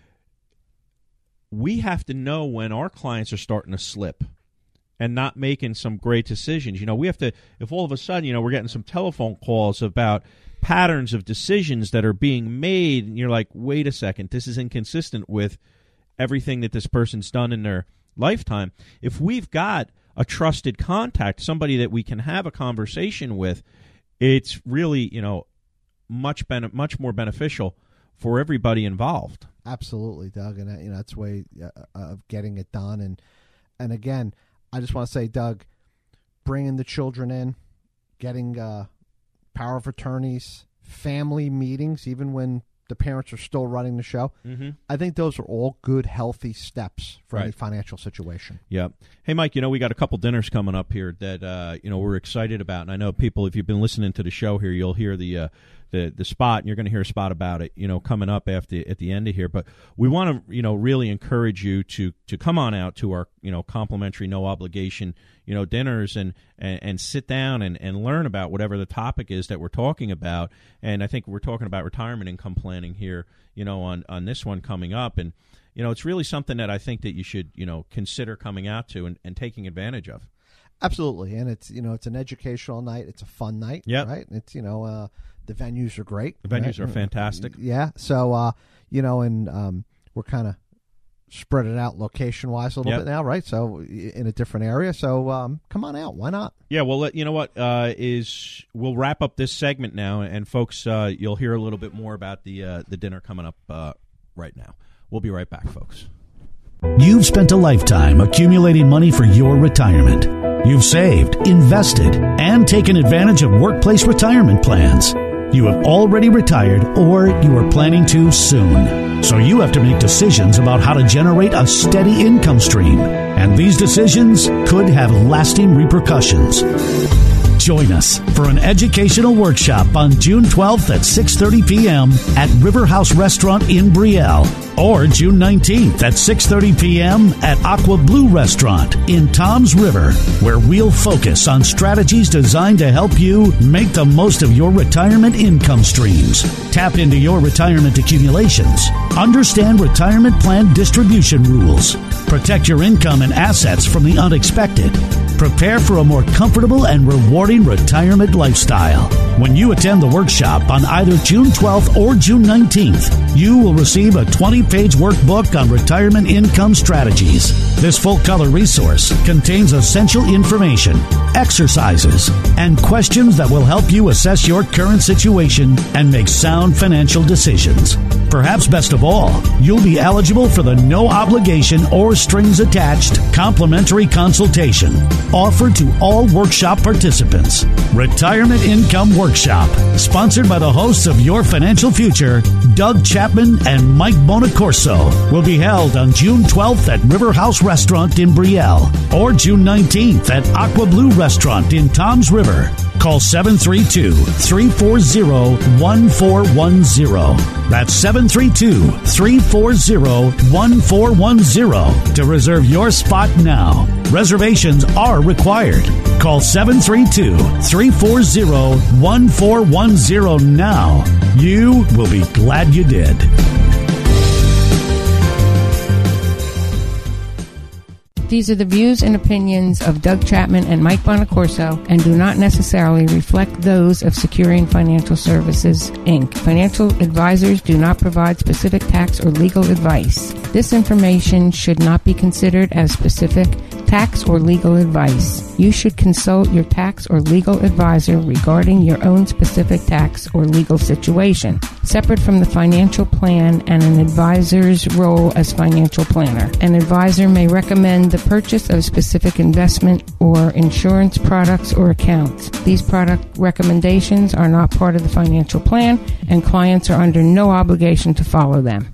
we have to know when our clients are starting to slip and not making some great decisions. You know, we have to, if all of a sudden, you know, we're getting some telephone calls about patterns of decisions that are being made, and you're like, wait a second, this is inconsistent with everything that this person's done in their lifetime. If we've got a trusted contact, somebody that we can have a conversation with, it's really, you know, much ben- much more beneficial for everybody involved. Absolutely, Doug, and you know that's a way uh, of getting it done. And and again, I just want to say, Doug, bringing the children in, getting uh, power of attorneys, family meetings, even when the parents are still running the show. Mm-hmm. I think those are all good, healthy steps for right. any financial situation. Yeah. Hey, Mike, you know, we got a couple dinners coming up here that, uh, you know, we're excited about. And I know people, if you've been listening to the show here, you'll hear the uh, the, the spot, and you're going to hear a spot about it, you know, coming up after, at the end of here. But we want to, you know, really encourage you to to come on out to our, you know, complimentary, no obligation, you know, dinners and, and, and sit down and, and learn about whatever the topic is that we're talking about. And I think we're talking about retirement income planning here, you know, on, on this one coming up. And, you know, it's really something that I think that you should, you know, consider coming out to and, and taking advantage of. Absolutely. And it's, you know, it's an educational night. It's a fun night. Yeah. Right. It's, you know, uh, the venues are great. The venues right? are fantastic. Yeah. So, uh, you know, and um, we're kind of spread it out location-wise a little yep. bit now, right? So in a different area. So um, come on out. Why not? Yeah, well, you know what uh, is we'll wrap up this segment now, and folks, uh, you'll hear a little bit more about the uh, the dinner coming up uh, right now. We'll be right back, folks. You've spent a lifetime accumulating money for your retirement. You've saved, invested, and taken advantage of workplace retirement plans. You have already retired, or you are planning to soon. So you have to make decisions about how to generate a steady income stream. And these decisions could have lasting repercussions. Join us for an educational workshop on June twelfth at six thirty p.m. at River House Restaurant in Brielle, or June nineteenth at six thirty p.m. at Aqua Blue Restaurant in Toms River, where we'll focus on strategies designed to help you make the most of your retirement income streams. Tap into your retirement accumulations. Understand retirement plan distribution rules. Protect your income and assets from the unexpected. Prepare for a more comfortable and rewarding rewarding retirement lifestyle. When you attend the workshop on either June twelfth or June nineteenth, you will receive a twenty-page workbook on retirement income strategies. This full-color resource contains essential information, exercises, and questions that will help you assess your current situation and make sound financial decisions. Perhaps best of all, you'll be eligible for the no obligation or strings attached complimentary consultation offered to all workshop participants. Retirement Income Workshop, sponsored by the hosts of Your Financial Future, Doug Chapman and Mike Bonacorso, will be held on June twelfth at River House Restaurant in Brielle or June nineteenth at Aqua Blue Restaurant in Toms River. Call seven three two, three four zero, one four one zero. That's seven three two, three four zero, one four one zero to reserve your spot now. Reservations are required. Call seven three two, three four zero, one four one zero now. You will be glad you did. These are the views and opinions of Doug Chapman and Mike Bonacorso and do not necessarily reflect those of Securian Financial Services, Incorporated. Financial advisors do not provide specific tax or legal advice. This information should not be considered as specific tax or legal advice. You should consult your tax or legal advisor regarding your own specific tax or legal situation, separate from the financial plan and an advisor's role as financial planner. An advisor may recommend the purchase of specific investment or insurance products or accounts. These product recommendations are not part of the financial plan, and clients are under no obligation to follow them.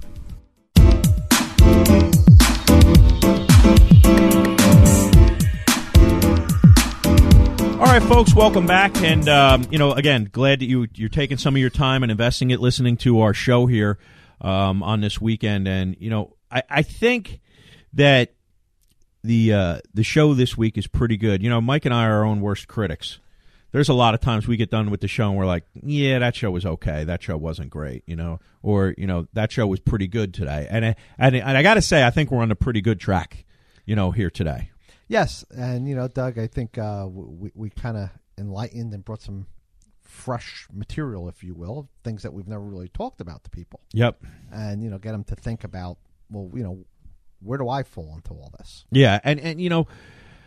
All right, folks, welcome back. And, um, you know, again, glad that you, you're taking some of your time and investing it, listening to our show here um, on this weekend. And, you know, I, I think that the uh, the show this week is pretty good. You know, Mike and I are our own worst critics. There's a lot of times we get done with the show and we're like, yeah, that show was okay. That show wasn't great, you know, or, you know, that show was pretty good today. And I, and, and I got to say, I think we're on a pretty good track, you know, here today. Yes, and, you know, Doug, I think uh, we, we kind of enlightened and brought some fresh material, if you will, things that we've never really talked about to people. Yep. And, you know, get them to think about, well, you know, where do I fall into all this? Yeah, and, and you know,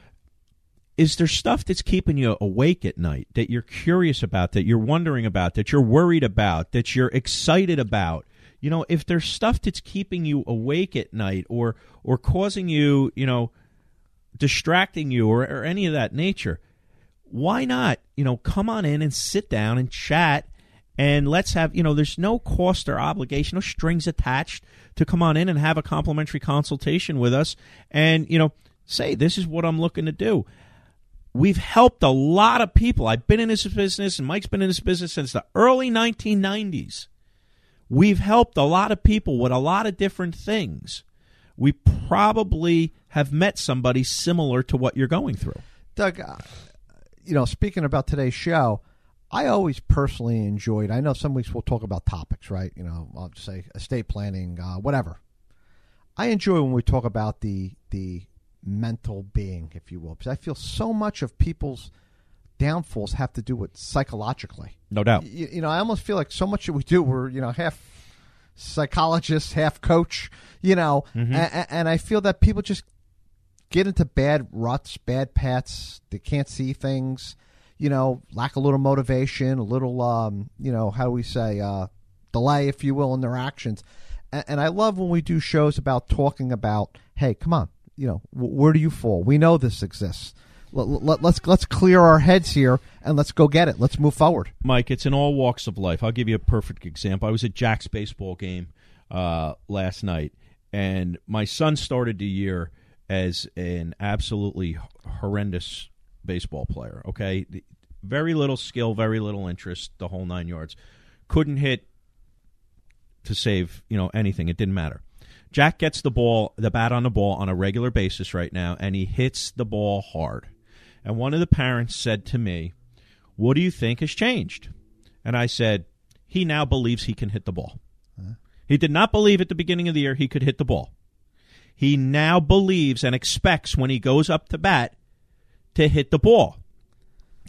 is there stuff that's keeping you awake at night that you're curious about, that you're wondering about, that you're worried about, that you're excited about? You know, if there's stuff that's keeping you awake at night or or causing you, you know, distracting you or, or any of that nature, why not, you know, come on in and sit down and chat, and let's have, you know, there's no cost or obligation, no strings attached to come on in and have a complimentary consultation with us and, you know, say, this is what I'm looking to do. We've helped a lot of people. I've been in this business, and Mike's been in this business since the early nineteen nineties. We've helped a lot of people with a lot of different things. We probably have met somebody similar to what you're going through. Doug, uh, you know, speaking about today's show, I always personally enjoyed, I know some weeks we'll talk about topics, right? You know, I'll just say estate planning, uh, whatever. I enjoy when we talk about the the mental being, if you will, because I feel so much of people's downfalls have to do with psychologically. No doubt. You, you know, I almost feel like so much that we do, we're, you know, half psychologist, half coach, you know, mm-hmm. and, and I feel that people just get into bad ruts, bad paths. They can't see things, you know, lack a little motivation, a little, um, you know, how do we say, uh, delay, if you will, in their actions. And, and I love when we do shows about talking about, hey, come on, you know, w- where do you fall? We know this exists. Let, let, let's let's clear our heads here and let's go get it. Let's move forward. Mike, it's in all walks of life. I'll give you a perfect example. I was at Jack's baseball game uh, last night, and my son started the year as an absolutely horrendous baseball player, okay? Very little skill, very little interest, the whole nine yards. Couldn't hit to save, you know, anything. It didn't matter. Jack gets the ball, the bat on the ball on a regular basis right now, and he hits the ball hard. And one of the parents said to me, what do you think has changed? And I said, he now believes he can hit the ball. Huh? He did not believe at the beginning of the year he could hit the ball. He now believes and expects when he goes up to bat to hit the ball.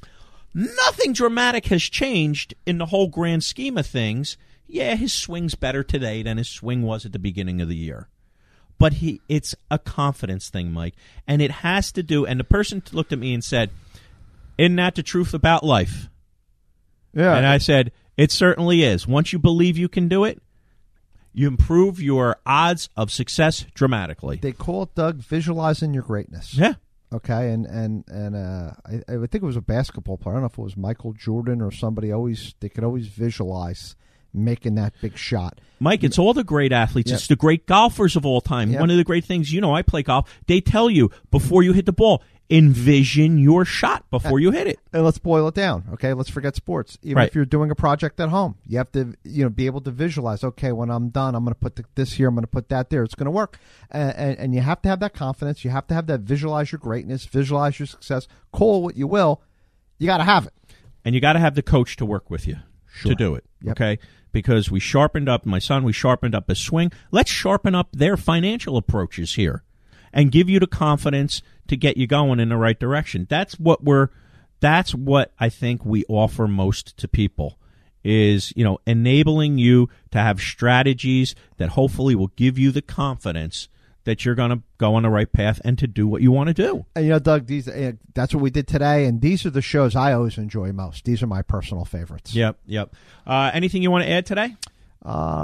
Nothing dramatic has changed in the whole grand scheme of things. Yeah, his swing's better today than his swing was at the beginning of the year. But he, it's a confidence thing, Mike. And it has to do, and the person looked at me and said, isn't that the truth about life? Yeah. And I said, it certainly is. Once you believe you can do it, you improve your odds of success dramatically. They call it, Doug, visualizing your greatness. Yeah. Okay, and and and uh, I, I think it was a basketball player. I don't know if it was Michael Jordan or somebody. Always they could always visualize making that big shot. Mike, it's all the great athletes. Yep. It's the great golfers of all time. Yep. One of the great things, you know, I play golf. They tell you before you hit the ball, envision your shot before you hit it. And let's boil it down, okay? Let's forget sports. Even Right. if you're doing a project at home, you have to, you know, be able to visualize. Okay, when I'm done, I'm going to put the, this here. I'm going to put that there. It's going to work, and, and and you have to have that confidence. You have to have that visualize your greatness, visualize your success. Call what you will. You got to have it, and you got to have the coach to work with you Sure. to do it. Yep. Okay, because we sharpened up my son. We sharpened up his swing. Let's sharpen up their financial approaches here, and give you the confidence to get you going in the right direction. That's what we're. That's what I think we offer most to people is, you know, enabling you to have strategies that hopefully will give you the confidence that you're going to go on the right path and to do what you want to do. And you know, Doug, these uh, that's what we did today, and these are the shows I always enjoy most. These are my personal favorites. Yep, yep. Uh, anything you want to add today? Uh,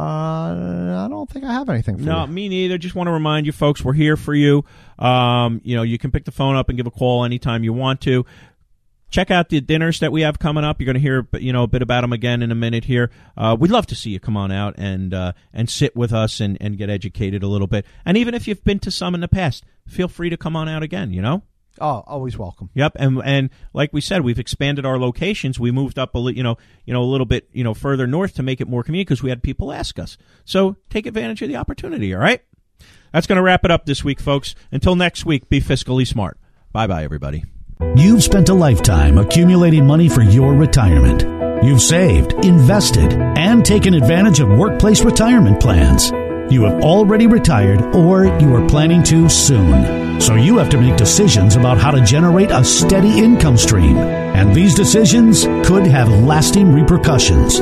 I don't think I have anything for No, you. me neither. Just want to remind you folks, we're here for you. Um, you know, you can pick the phone up and give a call anytime you want to. Check out the dinners that we have coming up. You're going to hear, you know, a bit about them again in a minute here. Uh, we'd love to see you come on out and uh, and sit with us and, and get educated a little bit. And even if you've been to some in the past, feel free to come on out again, you know? Oh, always welcome. Yep, and and like we said, we've expanded our locations. We moved up a li- you know you know a little bit you know further north to make it more convenient because we had people ask us. So take advantage of the opportunity. All right, that's going to wrap it up this week, folks. Until next week, be fiscally smart. Bye bye, everybody. You've spent a lifetime accumulating money for your retirement. You've saved, invested, and taken advantage of workplace retirement plans. You have already retired or you are planning to soon. So you have to make decisions about how to generate a steady income stream. And these decisions could have lasting repercussions.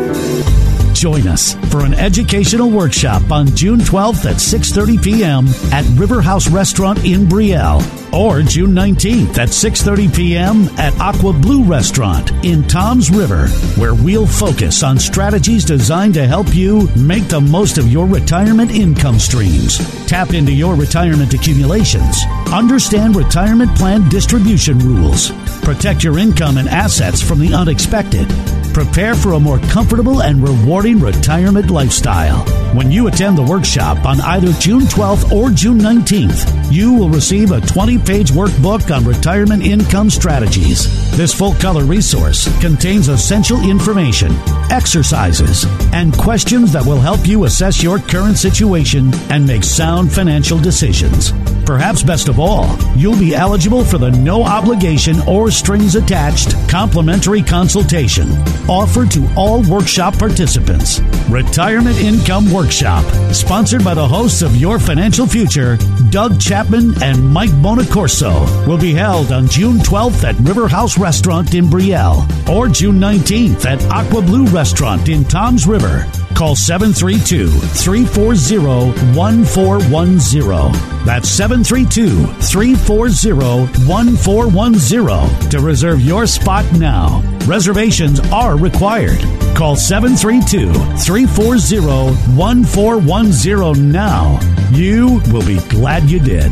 Join us for an educational workshop on June twelfth at six thirty p.m. at River House Restaurant in Brielle, or June nineteenth at six thirty p.m. at Aqua Blue Restaurant in Toms River, where we'll focus on strategies designed to help you make the most of your retirement income streams. Tap into your retirement accumulations. Understand retirement plan distribution rules. Protect your income and assets from the unexpected. Prepare for a more comfortable and rewarding retirement lifestyle. When you attend the workshop on either June twelfth or June nineteenth, you will receive a twenty-page workbook on retirement income strategies. This full-color resource contains essential information, exercises, and questions that will help you assess your current situation and make sound financial decisions. Perhaps best of all, you'll be eligible for the no obligation or strings attached complimentary consultation offered to all workshop participants. Retirement Income Workshop, sponsored by the hosts of Your Financial Future, Doug Chapman and Mike Bonacorso, will be held on June twelfth at River House Restaurant in Brielle, or June nineteenth at Aqua Blue Restaurant in Toms River. Call seven three two, three four zero, one four one zero. That's seven three two, three four zero, one four one zero to reserve your spot now. Reservations are required. Call seven three two, three four zero, one four one zero now. You will be glad you did.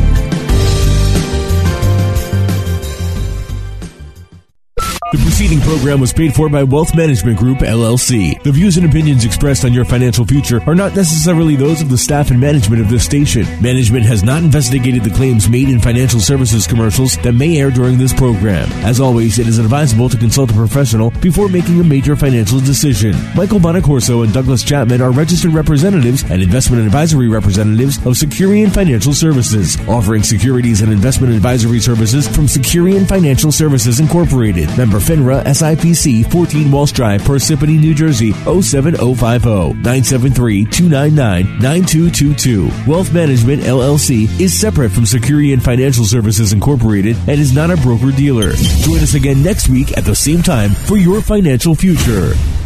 The preceding program was paid for by Wealth Management Group, L L C. The views and opinions expressed on Your Financial Future are not necessarily those of the staff and management of this station. Management has not investigated the claims made in financial services commercials that may air during this program. As always, it is advisable to consult a professional before making a major financial decision. Michael Bonacorso and Douglas Chapman are registered representatives and investment advisory representatives of Securian Financial Services, offering securities and investment advisory services from Securian Financial Services Incorporated. Member FINRA Member S I P C, fourteen Walsh Drive, Parsippany, New Jersey, oh seven oh five oh, nine seven three, two nine nine, nine two two two. Wealth Management, L L C, is separate from Securian Financial Services Incorporated and is not a broker-dealer. Join us again next week at the same time for your financial future.